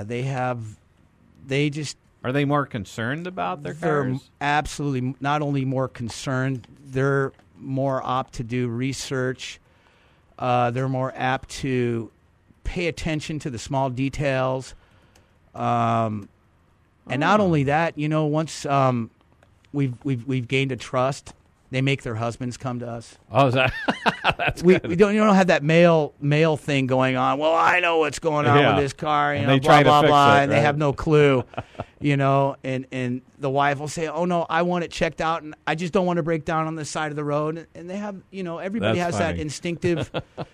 Are they more concerned about their they're cars? absolutely not only more concerned, they're more apt to do research. They're more apt to pay attention to the small details. And not only that, once we've gained a trust, they make their husbands come to us. Oh, is that that's we good. don't have that male thing going on. Well, I know what's going on with this car, And know, they blah try to blah fix blah, it, and they right? have no clue, And the wife will say, "Oh no, I want it checked out, and I just don't want to break down on the side of the road." And they have, everybody That's has that funny. instinctive,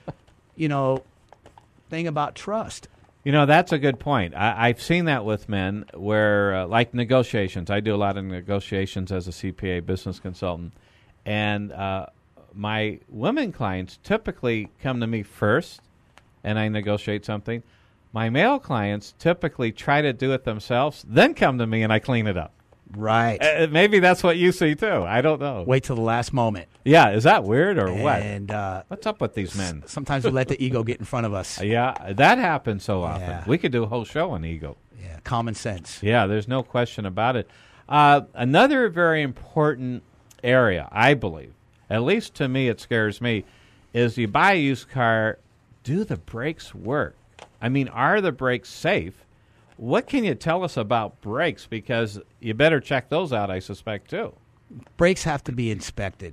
thing about trust. That's a good point. I've seen that with men where, like negotiations. I do a lot of negotiations as a CPA business consultant. And my women clients typically come to me first, and I negotiate something. My male clients typically try to do it themselves, then come to me, and I clean it up. Right. Maybe that's what you see, too. I don't know. Wait till the last moment. Yeah, is that weird or what? And what's up with these men? Sometimes we let the ego get in front of us. Yeah, that happens so often. Yeah. We could do a whole show on ego. Yeah, common sense. Yeah, there's no question about it. Another very important area, I believe, at least to me it scares me, is you buy a used car, do the brakes work? I mean, are the brakes safe? What can you tell us about brakes? Because you better check those out, I suspect, too. Brakes have to be inspected.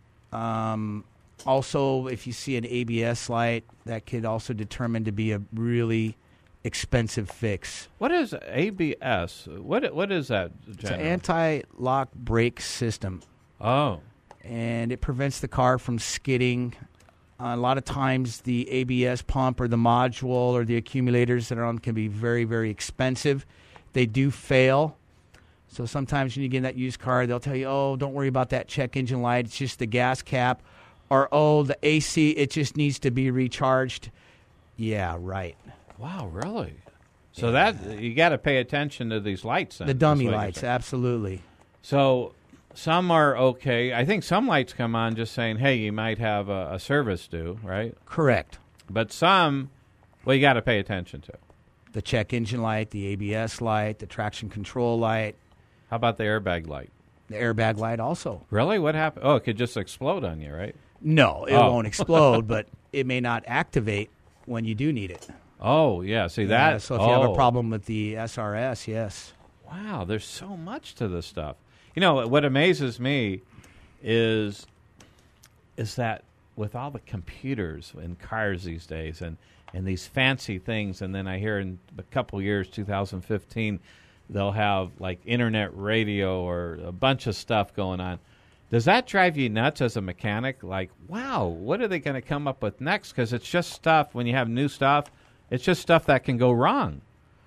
Also, if you see an ABS light, that could also determine to be a really expensive fix. What is ABS? What is that? It's an anti-lock brake system. Oh. And it prevents the car from skidding. A lot of times the ABS pump or the module or the accumulators that are on can be very, very expensive. They do fail. So sometimes when you get in that used car, they'll tell you, oh, don't worry about that check engine light. It's just the gas cap. Or, oh, the AC, it just needs to be recharged. Yeah, right. Wow, really? So that you got to pay attention to these lights then. The dummy lights, absolutely. So some are okay. I think some lights come on just saying, hey, you might have a service due, right? Correct. But some, well, you got to pay attention to. The check engine light, the ABS light, the traction control light. How about the airbag light? The airbag light also. Really? What happened? Oh, it could just explode on you, right? No, it won't explode, but it may not activate when you do need it. Oh, yeah. See that? So if you have a problem with the SRS, yes. Wow, there's so much to this stuff. You know, what amazes me is that with all the computers in cars these days and these fancy things, and then I hear in a couple years, 2015, they'll have like internet radio or a bunch of stuff going on. Does that drive you nuts as a mechanic? Like, wow, what are they going to come up with next? Because it's just stuff, when you have new stuff, it's just stuff that can go wrong.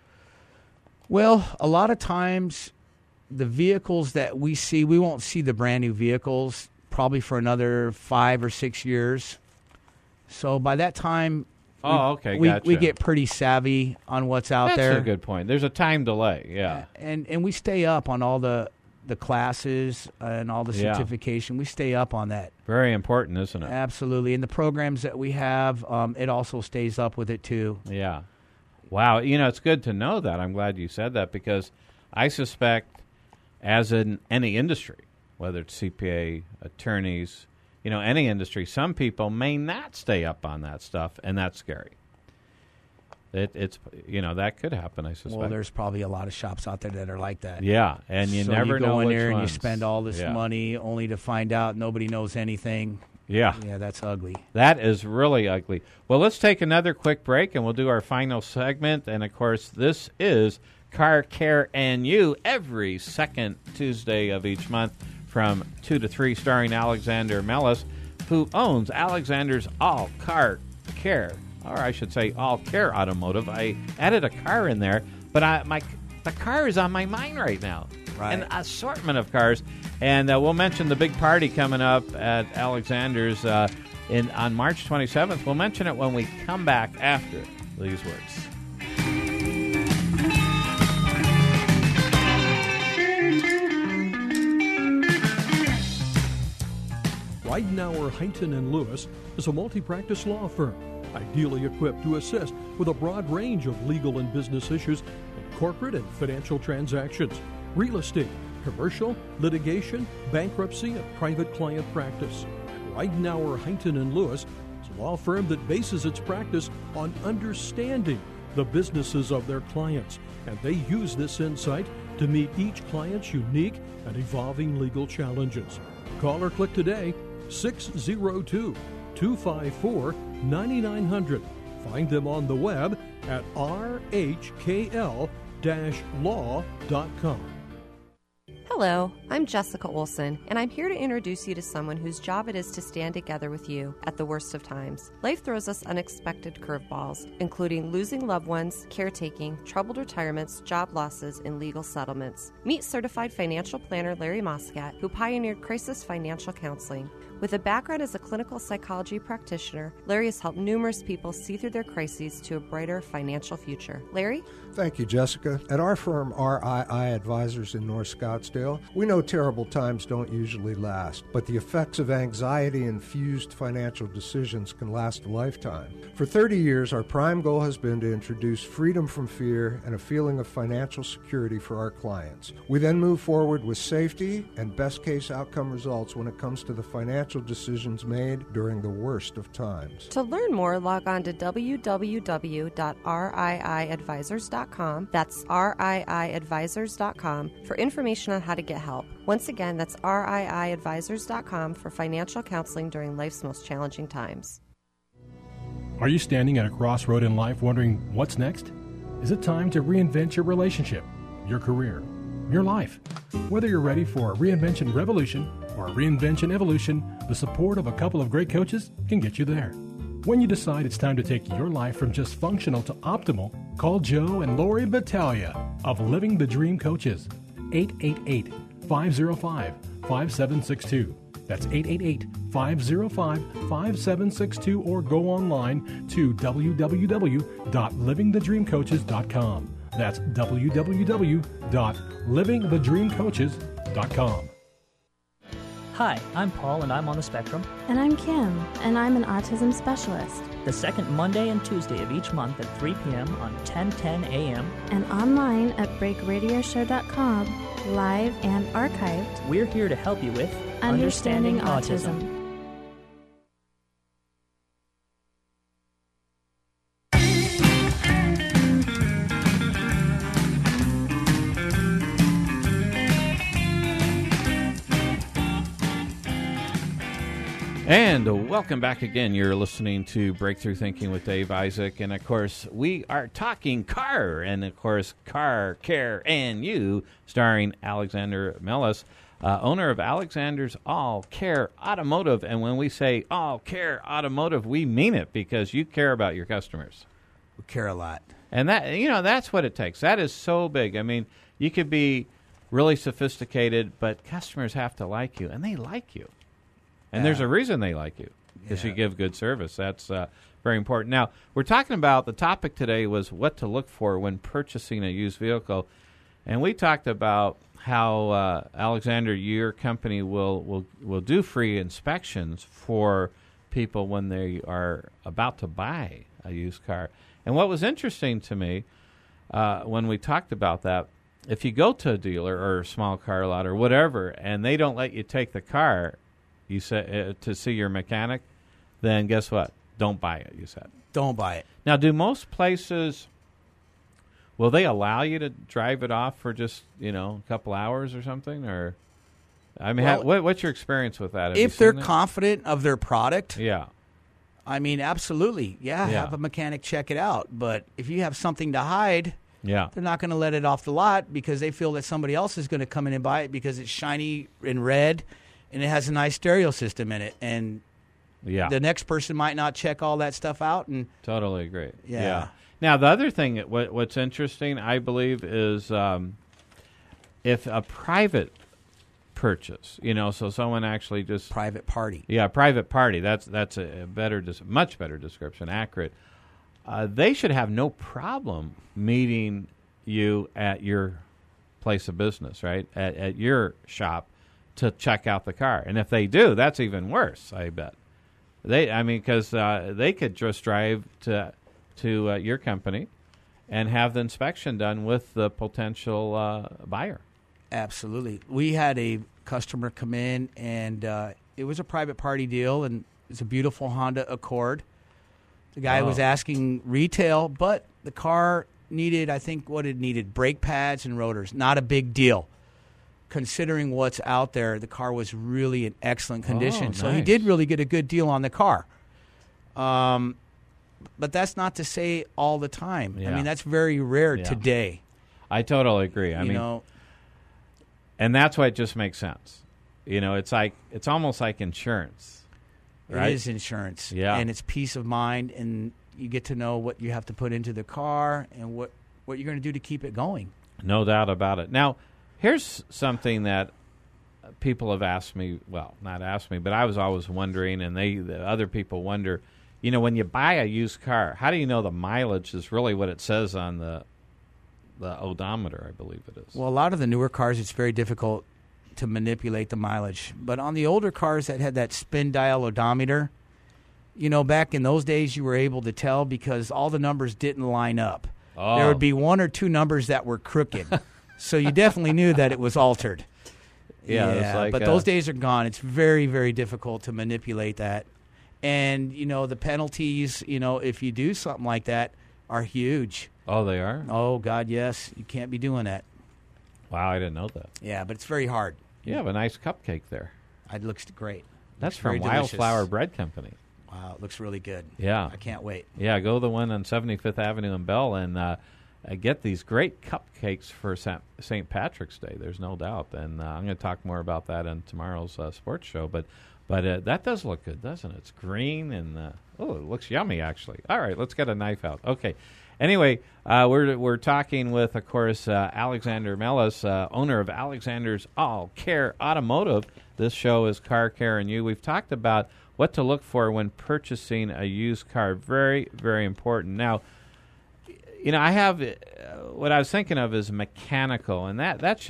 Well, a lot of times the vehicles that we see, we won't see the brand new vehicles probably for another 5 or 6 years. So by that time, we get pretty savvy on what's out there. That's a good point. There's a time delay, yeah. And we stay up on all the classes and all the certification. We stay up on that. Very important, isn't it? Absolutely. And the programs that we have, it also stays up with it too. Yeah. Wow. You know, it's good to know that. I'm glad you said that, because I suspect, as in any industry, whether it's CPA, attorneys, any industry, some people may not stay up on that stuff, and that's scary. It's that could happen, I suspect. Well, there's probably a lot of shops out there that are like that. Yeah, and you never know which ones. You go in there and you ones. spend all this money only to find out nobody knows anything. Yeah. Yeah, that's ugly. That is really ugly. Well, let's take another quick break, and we'll do our final segment. And, of course, this is Car Care and You every second Tuesday of each month from 2 to 3, starring Alexander Mellis, who owns Alexander's All Car Care. Or I should say All Care Automotive. I added a car in there, but the car is on my mind right now. Right. An assortment of cars. And we'll mention the big party coming up at Alexander's on March 27th. We'll mention it when we come back after these words. Ridenour, Huntington & Lewis is a multi-practice law firm, ideally equipped to assist with a broad range of legal and business issues in corporate and financial transactions, real estate, commercial, litigation, bankruptcy, and private client practice. Ridenour, Huntington & Lewis is a law firm that bases its practice on understanding the businesses of their clients, and they use this insight to meet each client's unique and evolving legal challenges. Call or click today, 602-254-9900. Find them on the web at rhkl-law.com. Hello, I'm Jessica Olson, and I'm here to introduce you to someone whose job it is to stand together with you at the worst of times. Life throws us unexpected curveballs, including losing loved ones, caretaking, troubled retirements, job losses, and legal settlements. Meet certified financial planner Larry Moscat, who pioneered crisis financial counseling. With a background as a clinical psychology practitioner, Larry has helped numerous people see through their crises to a brighter financial future. Larry? Thank you, Jessica. At our firm, RII Advisors in North Scottsdale, we know terrible times don't usually last, but the effects of anxiety-infused financial decisions can last a lifetime. For 30 years, our prime goal has been to introduce freedom from fear and a feeling of financial security for our clients. We then move forward with safety and best-case outcome results when it comes to the financial decisions made during the worst of times. To learn more, log on to www.riiadvisors.com. That's riiadvisors.com for information on how to get help. Once again, that's riiadvisors.com for financial counseling during life's most challenging times. Are you standing at a crossroad in life wondering what's next? Is it time to reinvent your relationship, your career, your life? Whether you're ready for a reinvention revolution or a reinvention evolution, the support of a couple of great coaches can get you there. When you decide it's time to take your life from just functional to optimal, call Joe and Lori Battaglia of Living the Dream Coaches. 888-505-5762. That's 888-505-5762, or go online to www.livingthedreamcoaches.com. That's www.livingthedreamcoaches.com. Hi, I'm Paul, and I'm on the spectrum. And I'm Kim, and I'm an autism specialist. The second Monday and Tuesday of each month at 3 p.m. on 1010 a.m. And online at breakradioshow.com, live and archived. We're here to help you with Understanding Autism. And welcome back again. You're listening to Breakthrough Thinking with Dave Isaac. And, of course, we are talking car. And, of course, Car, Care, and You, starring Alexander Mellis, owner of Alexander's All Care Automotive. And when we say All Care Automotive, we mean it, because you care about your customers. We care a lot. And that, that's what it takes. That is so big. I mean, you could be really sophisticated, but customers have to like you, and they like you. And there's a reason they like you, because you give good service. That's very important. Now, we're talking about, the topic today was what to look for when purchasing a used vehicle. And we talked about how, Alexander, your company will do free inspections for people when they are about to buy a used car. And what was interesting to me when we talked about that, if you go to a dealer or a small car lot or whatever, and they don't let you take the car, you said, to see your mechanic, then guess what? Don't buy it, you said. Don't buy it. Now, do most places, will they allow you to drive it off for just, a couple hours or something? Or, I mean, what's your experience with that? If they're confident of their product, yeah. I mean, absolutely. Yeah, have a mechanic check it out. But if you have something to hide, they're not going to let it off the lot, because they feel that somebody else is going to come in and buy it because it's shiny and red. And it has a nice stereo system in it, and the next person might not check all that stuff out. And totally agree. Yeah. Now, the other thing, what's interesting, I believe, is if a private purchase, so someone actually just private party. Yeah, private party. That's a much better description, accurate. They should have no problem meeting you at your place of business, right? At your shop, to check out the car. And if they do, that's even worse, I bet. Because they could just drive to your company and have the inspection done with the potential buyer. Absolutely. We had a customer come in, and it was a private party deal, and it's a beautiful Honda Accord. The guy was asking retail, but the car needed, I think, what it needed, brake pads and rotors. Not a big deal. Considering what's out there, the car was really in excellent condition. Nice. So he did really get a good deal on the car. But that's not to say all the time. Yeah. I mean, that's very rare today. I totally agree. I You mean, know, and that's why it just makes sense. It's almost like insurance, right? It is insurance. Yeah. And it's peace of mind, and you get to know what you have to put into the car and what you're going to do to keep it going. No doubt about it. Now, here's something that people have asked me. Well, not asked me, but I was always wondering, and the other people wonder. When you buy a used car, how do you know the mileage is really what it says on the odometer? I believe it is. Well, a lot of the newer cars, it's very difficult to manipulate the mileage. But on the older cars that had that spin dial odometer, back in those days, you were able to tell because all the numbers didn't line up. Oh. There would be one or two numbers that were crooked. So you definitely knew that it was altered. Yeah, it's like, but those days are gone. It's very, very difficult to manipulate that. And, the penalties, if you do something like that, are huge. Oh, they are? Oh, God, yes. You can't be doing that. Wow, I didn't know that. Yeah, but it's very hard. You have a nice cupcake there. It looks great. That's Looks from very delicious. Wildflower Bread Company. Wow, it looks really good. Yeah. I can't wait. Yeah, go to the one on 75th Avenue in Bell and get these great cupcakes for St. Patrick's Day. There's no doubt. And I'm going to talk more about that in tomorrow's sports show. But that does look good, doesn't it? It's green and it looks yummy, actually. All right, let's get a knife out. Okay. Anyway, we're talking with, of course, Alexander Mellis, owner of Alexander's All Care Automotive. This show is Car Care and You. We've talked about what to look for when purchasing a used car. Very, very important. Now, I have what I was thinking of is mechanical, and that's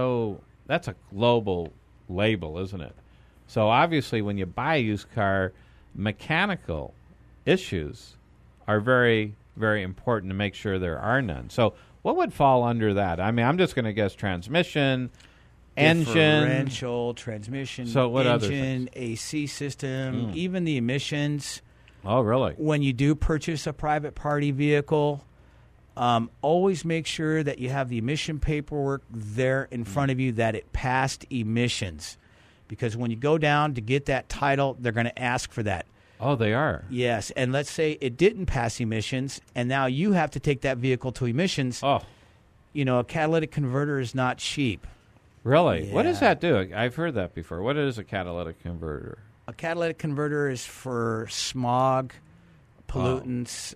a global label, isn't it? So obviously, when you buy a used car, mechanical issues are very, very important to make sure there are none. So what would fall under that? I mean, I'm just going to guess transmission, engine. Differential, transmission, so what engine, other things? AC system, even the emissions. Oh, really? When you do purchase a private party vehicle, always make sure that you have the emission paperwork there in front of you that it passed emissions. Because when you go down to get that title, they're going to ask for that. Oh, they are? Yes, and let's say it didn't pass emissions, and now you have to take that vehicle to emissions. Oh. A catalytic converter is not cheap. Really? Yeah. What does that do? I've heard that before. What is a catalytic converter? A catalytic converter is for smog, pollutants.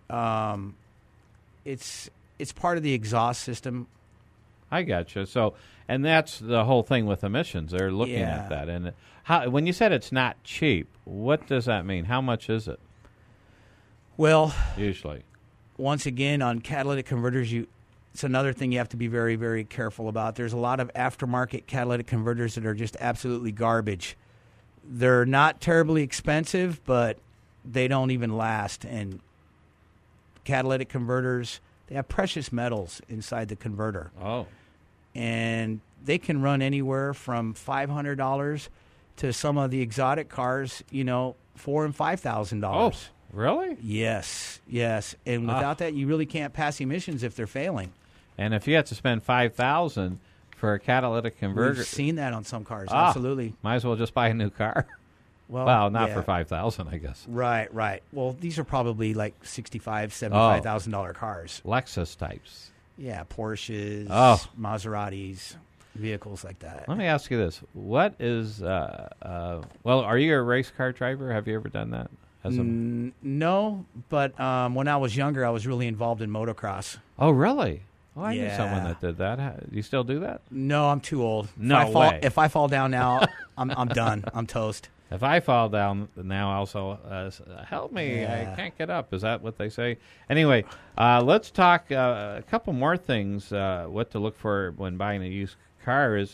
It's part of the exhaust system. I gotcha. So, and that's the whole thing with emissions. They're looking at that. And when you said it's not cheap, what does that mean? How much is it? Well, usually, once again, on catalytic converters, it's another thing you have to be very, very careful about. There's a lot of aftermarket catalytic converters that are just absolutely garbage. They're not terribly expensive, but they don't even last. And catalytic converters, they have precious metals inside the converter. Oh. And they can run anywhere from $500 to some of the exotic cars, $4,000 and $5,000. Oh, really? Yes. And without that, you really can't pass emissions if they're failing. And if you have to spend $5,000 for a catalytic converter, we've seen that on some cars. Absolutely. Might as well just buy a new car. Well, not for $5,000, I guess. Right. Well, these are probably like $65,000, $75,000 cars. Lexus types. Yeah, Porsches, Maseratis, vehicles like that. Let me ask you this: what is? Are you a race car driver? Have you ever done that? No, but when I was younger, I was really involved in motocross. Oh, really? Oh, I knew someone that did that. Do you still do that? No, I'm too old. No way. If I fall down now, I'm done. I'm toast. If I fall down now, also help me. Yeah. I can't get up. Is that what they say? Anyway, let's talk a couple more things. What to look for when buying a used car is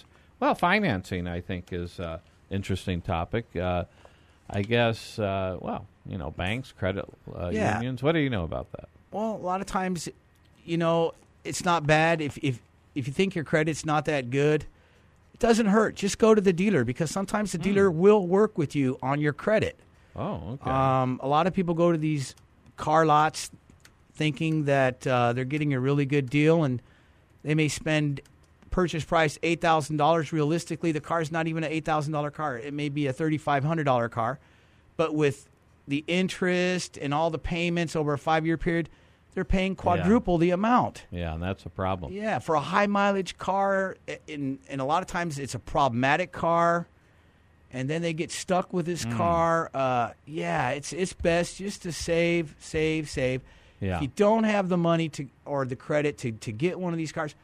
Well, financing, I think, is an interesting topic. I guess, banks, credit unions. What do you know about that? Well, a lot of times, it's not bad. If you think your credit's not that good, it doesn't hurt. Just go to the dealer, because sometimes the dealer will work with you on your credit. Oh, okay. A lot of people go to these car lots thinking that they're getting a really good deal, and they may spend purchase price $8,000. Realistically, the car's not even an $8,000 car. It may be a $3,500 car, but with the interest and all the payments over a 5-year period, they're paying quadruple the amount. Yeah, and that's a problem. Yeah, for a high mileage car, and a lot of times it's a problematic car, and then they get stuck with this car. It's best just to save. Yeah. If you don't have the money or the credit to get one of these cars,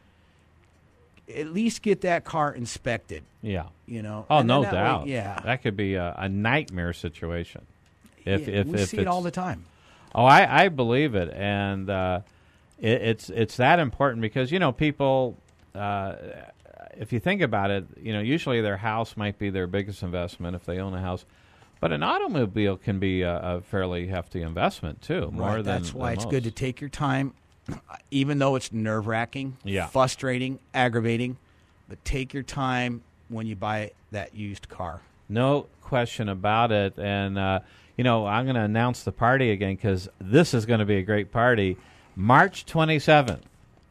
at least get that car inspected. Yeah. Oh, no doubt. Way, yeah. That could be a nightmare situation. If we see it all the time. Oh, I believe it, and it's that important because people. If you think about it, usually their house might be their biggest investment if they own a house, but an automobile can be a fairly hefty investment too. More than that's why it's most. good to take your time, even though it's nerve-wracking, frustrating, aggravating. But take your time when you buy that used car. No question about it, and I'm going to announce the party again because this is going to be a great party, March 27th.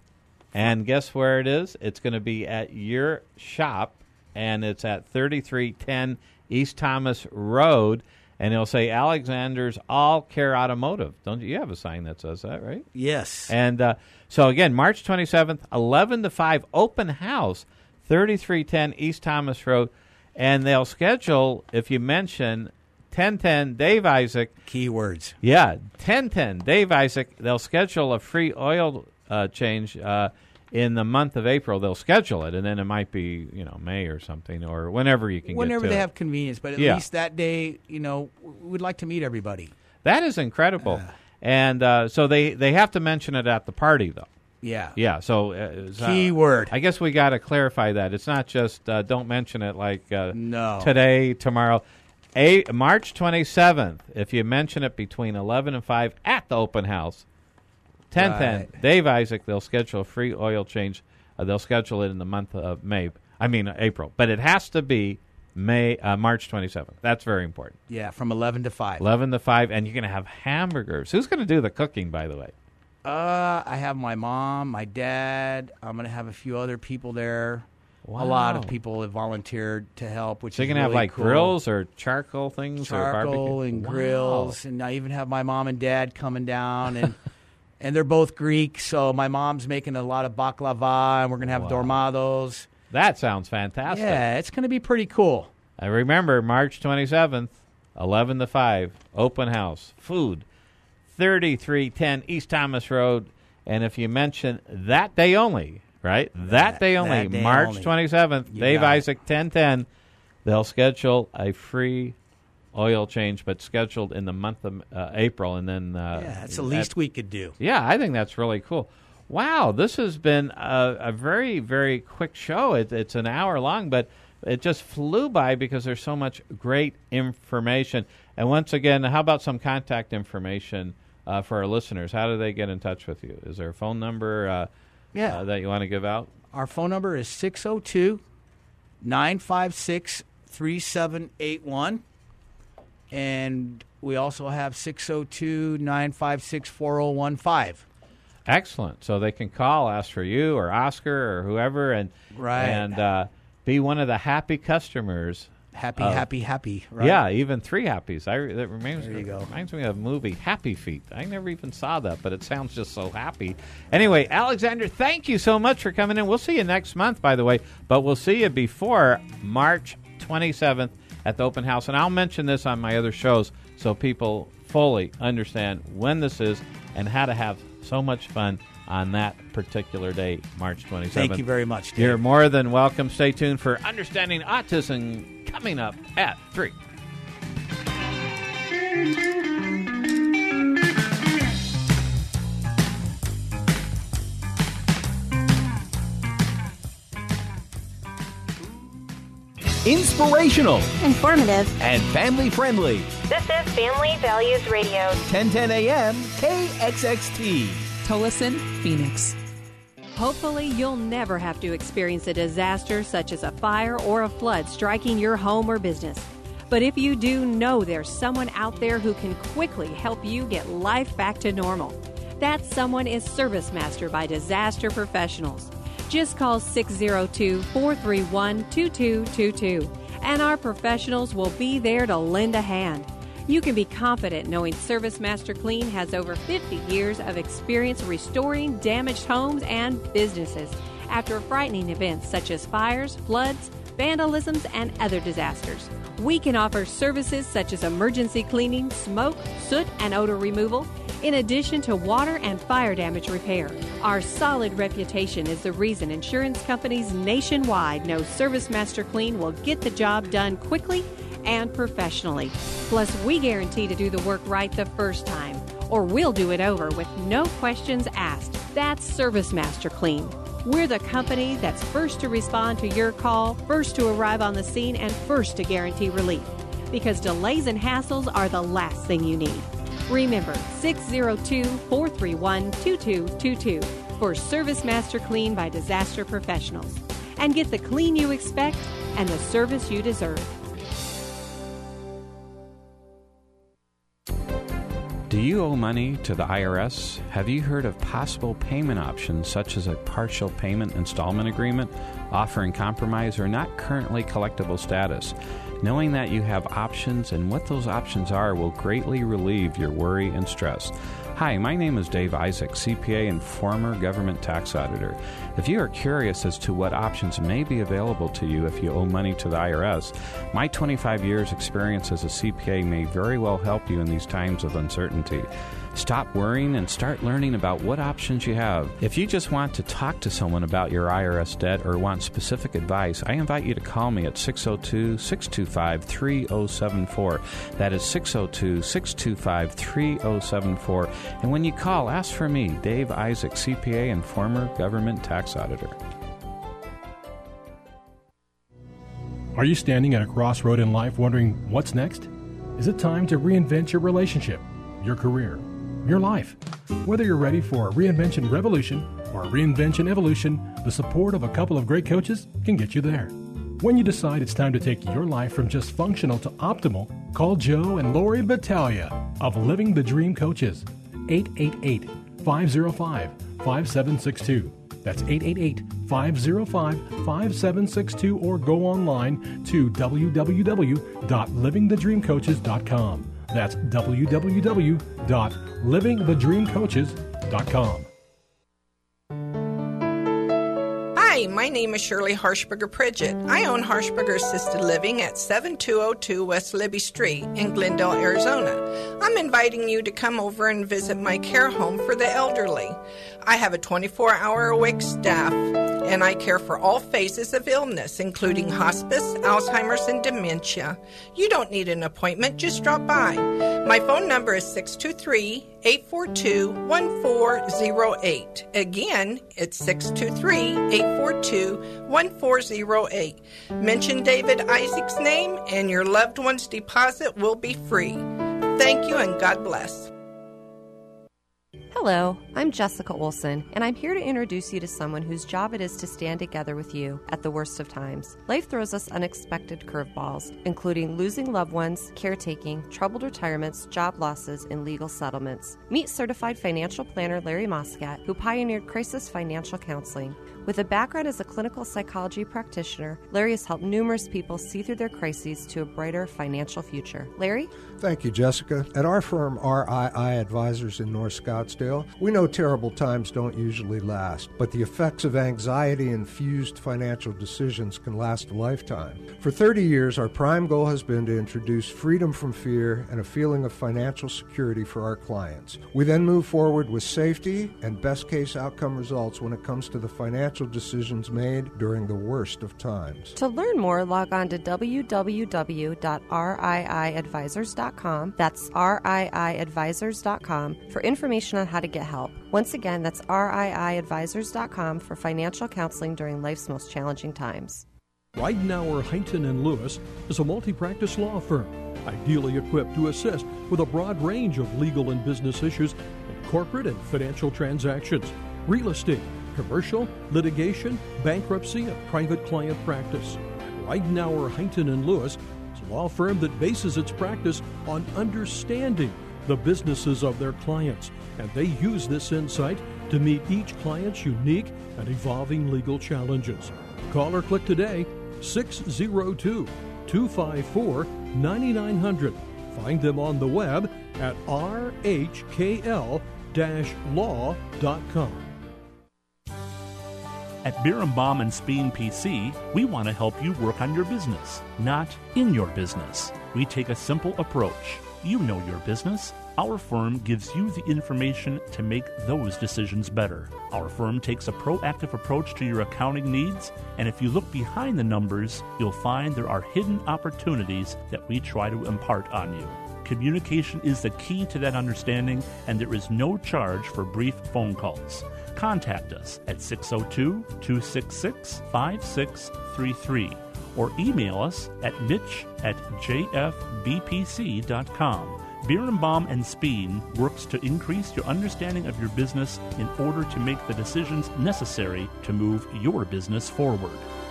And guess where it is? It's going to be at your shop, and it's at 3310 East Thomas Road, and it'll say Alexander's All Care Automotive. Don't you have a sign that says that, right? Yes. And so, again, March 27th, 11 to 5, open house, 3310 East Thomas Road, and they'll schedule, if you mention 1010 Dave Isaac. Keywords. Yeah, 1010 Dave Isaac. They'll schedule a free oil change in the month of April. They'll schedule it, and then it might be May or something, or whenever you can get to it. Whenever they have convenience, but at least that day, we'd like to meet everybody. That is incredible. And so they have to mention it at the party, though. Yeah. Yeah, so... keyword. I guess we got to clarify that. It's not just don't mention it like no. Today, tomorrow. March 27th, if you mention it between 11 and 5 at the open house, 1010 Dave Isaac, they'll schedule a free oil change. They'll schedule it in the month of April. But it has to be March 27th. That's very important. Yeah, from 11 to 5. 11 to 5, and you're going to have hamburgers. Who's going to do the cooking, by the way? I have my mom, my dad. I'm going to have a few other people there. Wow. A lot of people have volunteered to help, which so is you're going to really have cool. Grills or charcoal things or barbecue? Charcoal and grills. And I even have my mom and dad coming down, and and they're both Greek, so my mom's making a lot of baklava, and we're going to have dormados. That sounds fantastic. Yeah, it's going to be pretty cool. I remember March 27th, 11 to 5, open house, food, 3310 East Thomas Road. And if you mention that day only, right? That day only, March 27th, Dave Isaac, 1010, they'll schedule a free oil change, but scheduled in the month of April. And then that's the least we could do. Yeah, I think that's really cool. Wow, this has been a very, very quick show. It's an hour long, but it just flew by because there's so much great information. And once again, how about some contact information for our listeners? How do they get in touch with you? Is there a phone number that you want to give out? Our phone number is 602-956-3781. And we also have 602-956-4015. Excellent. So they can call, ask for you or Oscar or whoever, and be one of the happy customers. Happy. Right? Yeah, even 3 happies. That reminds me of the movie Happy Feet. I never even saw that, but it sounds just so happy. Anyway, Alexander, thank you so much for coming in. We'll see you next month, by the way, but we'll see you before March 27th at the open house. And I'll mention this on my other shows so people fully understand when this is and how to have so much fun on that particular day, March 27th. Thank you very much, Dave. You're more than welcome. Stay tuned for Understanding Autism coming up at 3. inspirational, informative, and family-friendly. This is Family Values Radio. 1010 a.m. KXXT. Tolleson, Phoenix. Hopefully, you'll never have to experience a disaster such as a fire or a flood striking your home or business. But if you do, know there's someone out there who can quickly help you get life back to normal. That someone is ServiceMaster by Disaster Professionals. Just call 602-431-2222, and our professionals will be there to lend a hand. You can be confident knowing ServiceMaster Clean has over 50 years of experience restoring damaged homes and businesses after frightening events such as fires, floods, vandalisms, and other disasters. We can offer services such as emergency cleaning, smoke, soot, and odor removal, in addition to water and fire damage repair. Our solid reputation is the reason insurance companies nationwide know ServiceMaster Clean will get the job done quickly and professionally. Plus, we guarantee to do the work right the first time, or we'll do it over with no questions asked. That's ServiceMaster Clean. We're the company that's first to respond to your call, first to arrive on the scene, and first to guarantee relief. Because delays and hassles are the last thing you need. Remember, 602-431-2222 for ServiceMaster Clean by Disaster Professionals. And get the clean you expect and the service you deserve. Do you owe money to the IRS? Have you heard of possible payment options such as a partial payment installment agreement, offering compromise or not currently collectible status? Knowing that you have options and what those options are will greatly relieve your worry and stress. Hi, my name is Dave Isaac, CPA and former government tax auditor. If you are curious as to what options may be available to you if you owe money to the IRS, my 25 years experience as a CPA may very well help you in these times of uncertainty. Stop worrying and start learning about what options you have. If you just want to talk to someone about your IRS debt or want specific advice, I invite you to call me at 602-625-3074. That is 602-625-3074. And when you call, ask for me, Dave Isaac, CPA and former government tax auditor. Are you standing at a crossroad in life wondering what's next? Is it time to reinvent your relationship, your career, your life? Whether you're ready for a reinvention revolution or a reinvention evolution, the support of a couple of great coaches can get you there. When you decide it's time to take your life from just functional to optimal, call Joe and Lori Battaglia of Living the Dream Coaches, 888-505-5762. That's 888-505-5762, or go online to www.livingthedreamcoaches.com. That's www.livingthedreamcoaches.com. Hi, my name is Shirley Harshberger Pridgett. I own Harshberger Assisted Living at 7202 West Libby Street in Glendale, Arizona. I'm inviting you to come over and visit my care home for the elderly. I have a 24-hour-a-week staff, and I care for all phases of illness, including hospice, Alzheimer's, and dementia. You don't need an appointment, just drop by. My phone number is 623-842-1408. Again, it's 623-842-1408. Mention David Isaac's name, and your loved one's deposit will be free. Thank you, and God bless. Hello, I'm Jessica Olson, and I'm here to introduce you to someone whose job it is to stand together with you at the worst of times. Life throws us unexpected curveballs, including losing loved ones, caretaking, troubled retirements, job losses, and legal settlements. Meet certified financial planner Larry Moscat, who pioneered crisis financial counseling. With a background as a clinical psychology practitioner, Larry has helped numerous people see through their crises to a brighter financial future. Larry? Thank you, Jessica. At our firm, RII Advisors in North Scottsdale, we know terrible times don't usually last, but the effects of anxiety-infused financial decisions can last a lifetime. For 30 years, our prime goal has been to introduce freedom from fear and a feeling of financial security for our clients. We then move forward with safety and best-case outcome results when it comes to the financial decisions made during the worst of times. To learn more, log on to www.riiadvisors.com. That's riiadvisors.com for information on how to get help. Once again, that's riiadvisors.com for financial counseling during life's most challenging times. Ridenour, Huntington & Lewis is a multi-practice law firm, ideally equipped to assist with a broad range of legal and business issues in corporate and financial transactions, real estate, commercial, litigation, bankruptcy, and private client practice. Ridenour, Huntington & Lewis is a law firm that bases its practice on understanding the businesses of their clients, and they use this insight to meet each client's unique and evolving legal challenges. Call or click today, 602-254-9900. Find them on the web at rhkl-law.com. At Birnbaum and Speen PC, we want to help you work on your business, not in your business. We take a simple approach. You know your business. Our firm gives you the information to make those decisions better. Our firm takes a proactive approach to your accounting needs, and if you look behind the numbers, you'll find there are hidden opportunities that we try to impart on you. Communication is the key to that understanding, and there is no charge for brief phone calls. Contact us at 602-266-5633 or email us at mitch@jfbpc.com. Birnbaum and Speen works to increase your understanding of your business in order to make the decisions necessary to move your business forward.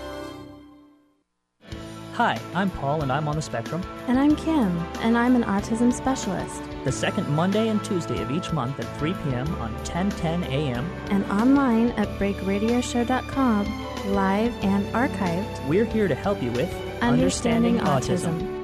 Hi, I'm Paul, and I'm on the spectrum. And I'm Kim, and I'm an autism specialist. The second Monday and Tuesday of each month at 3 p.m. on 1010 a.m. And online at breakradioshow.com, live and archived. We're here to help you with Understanding Autism.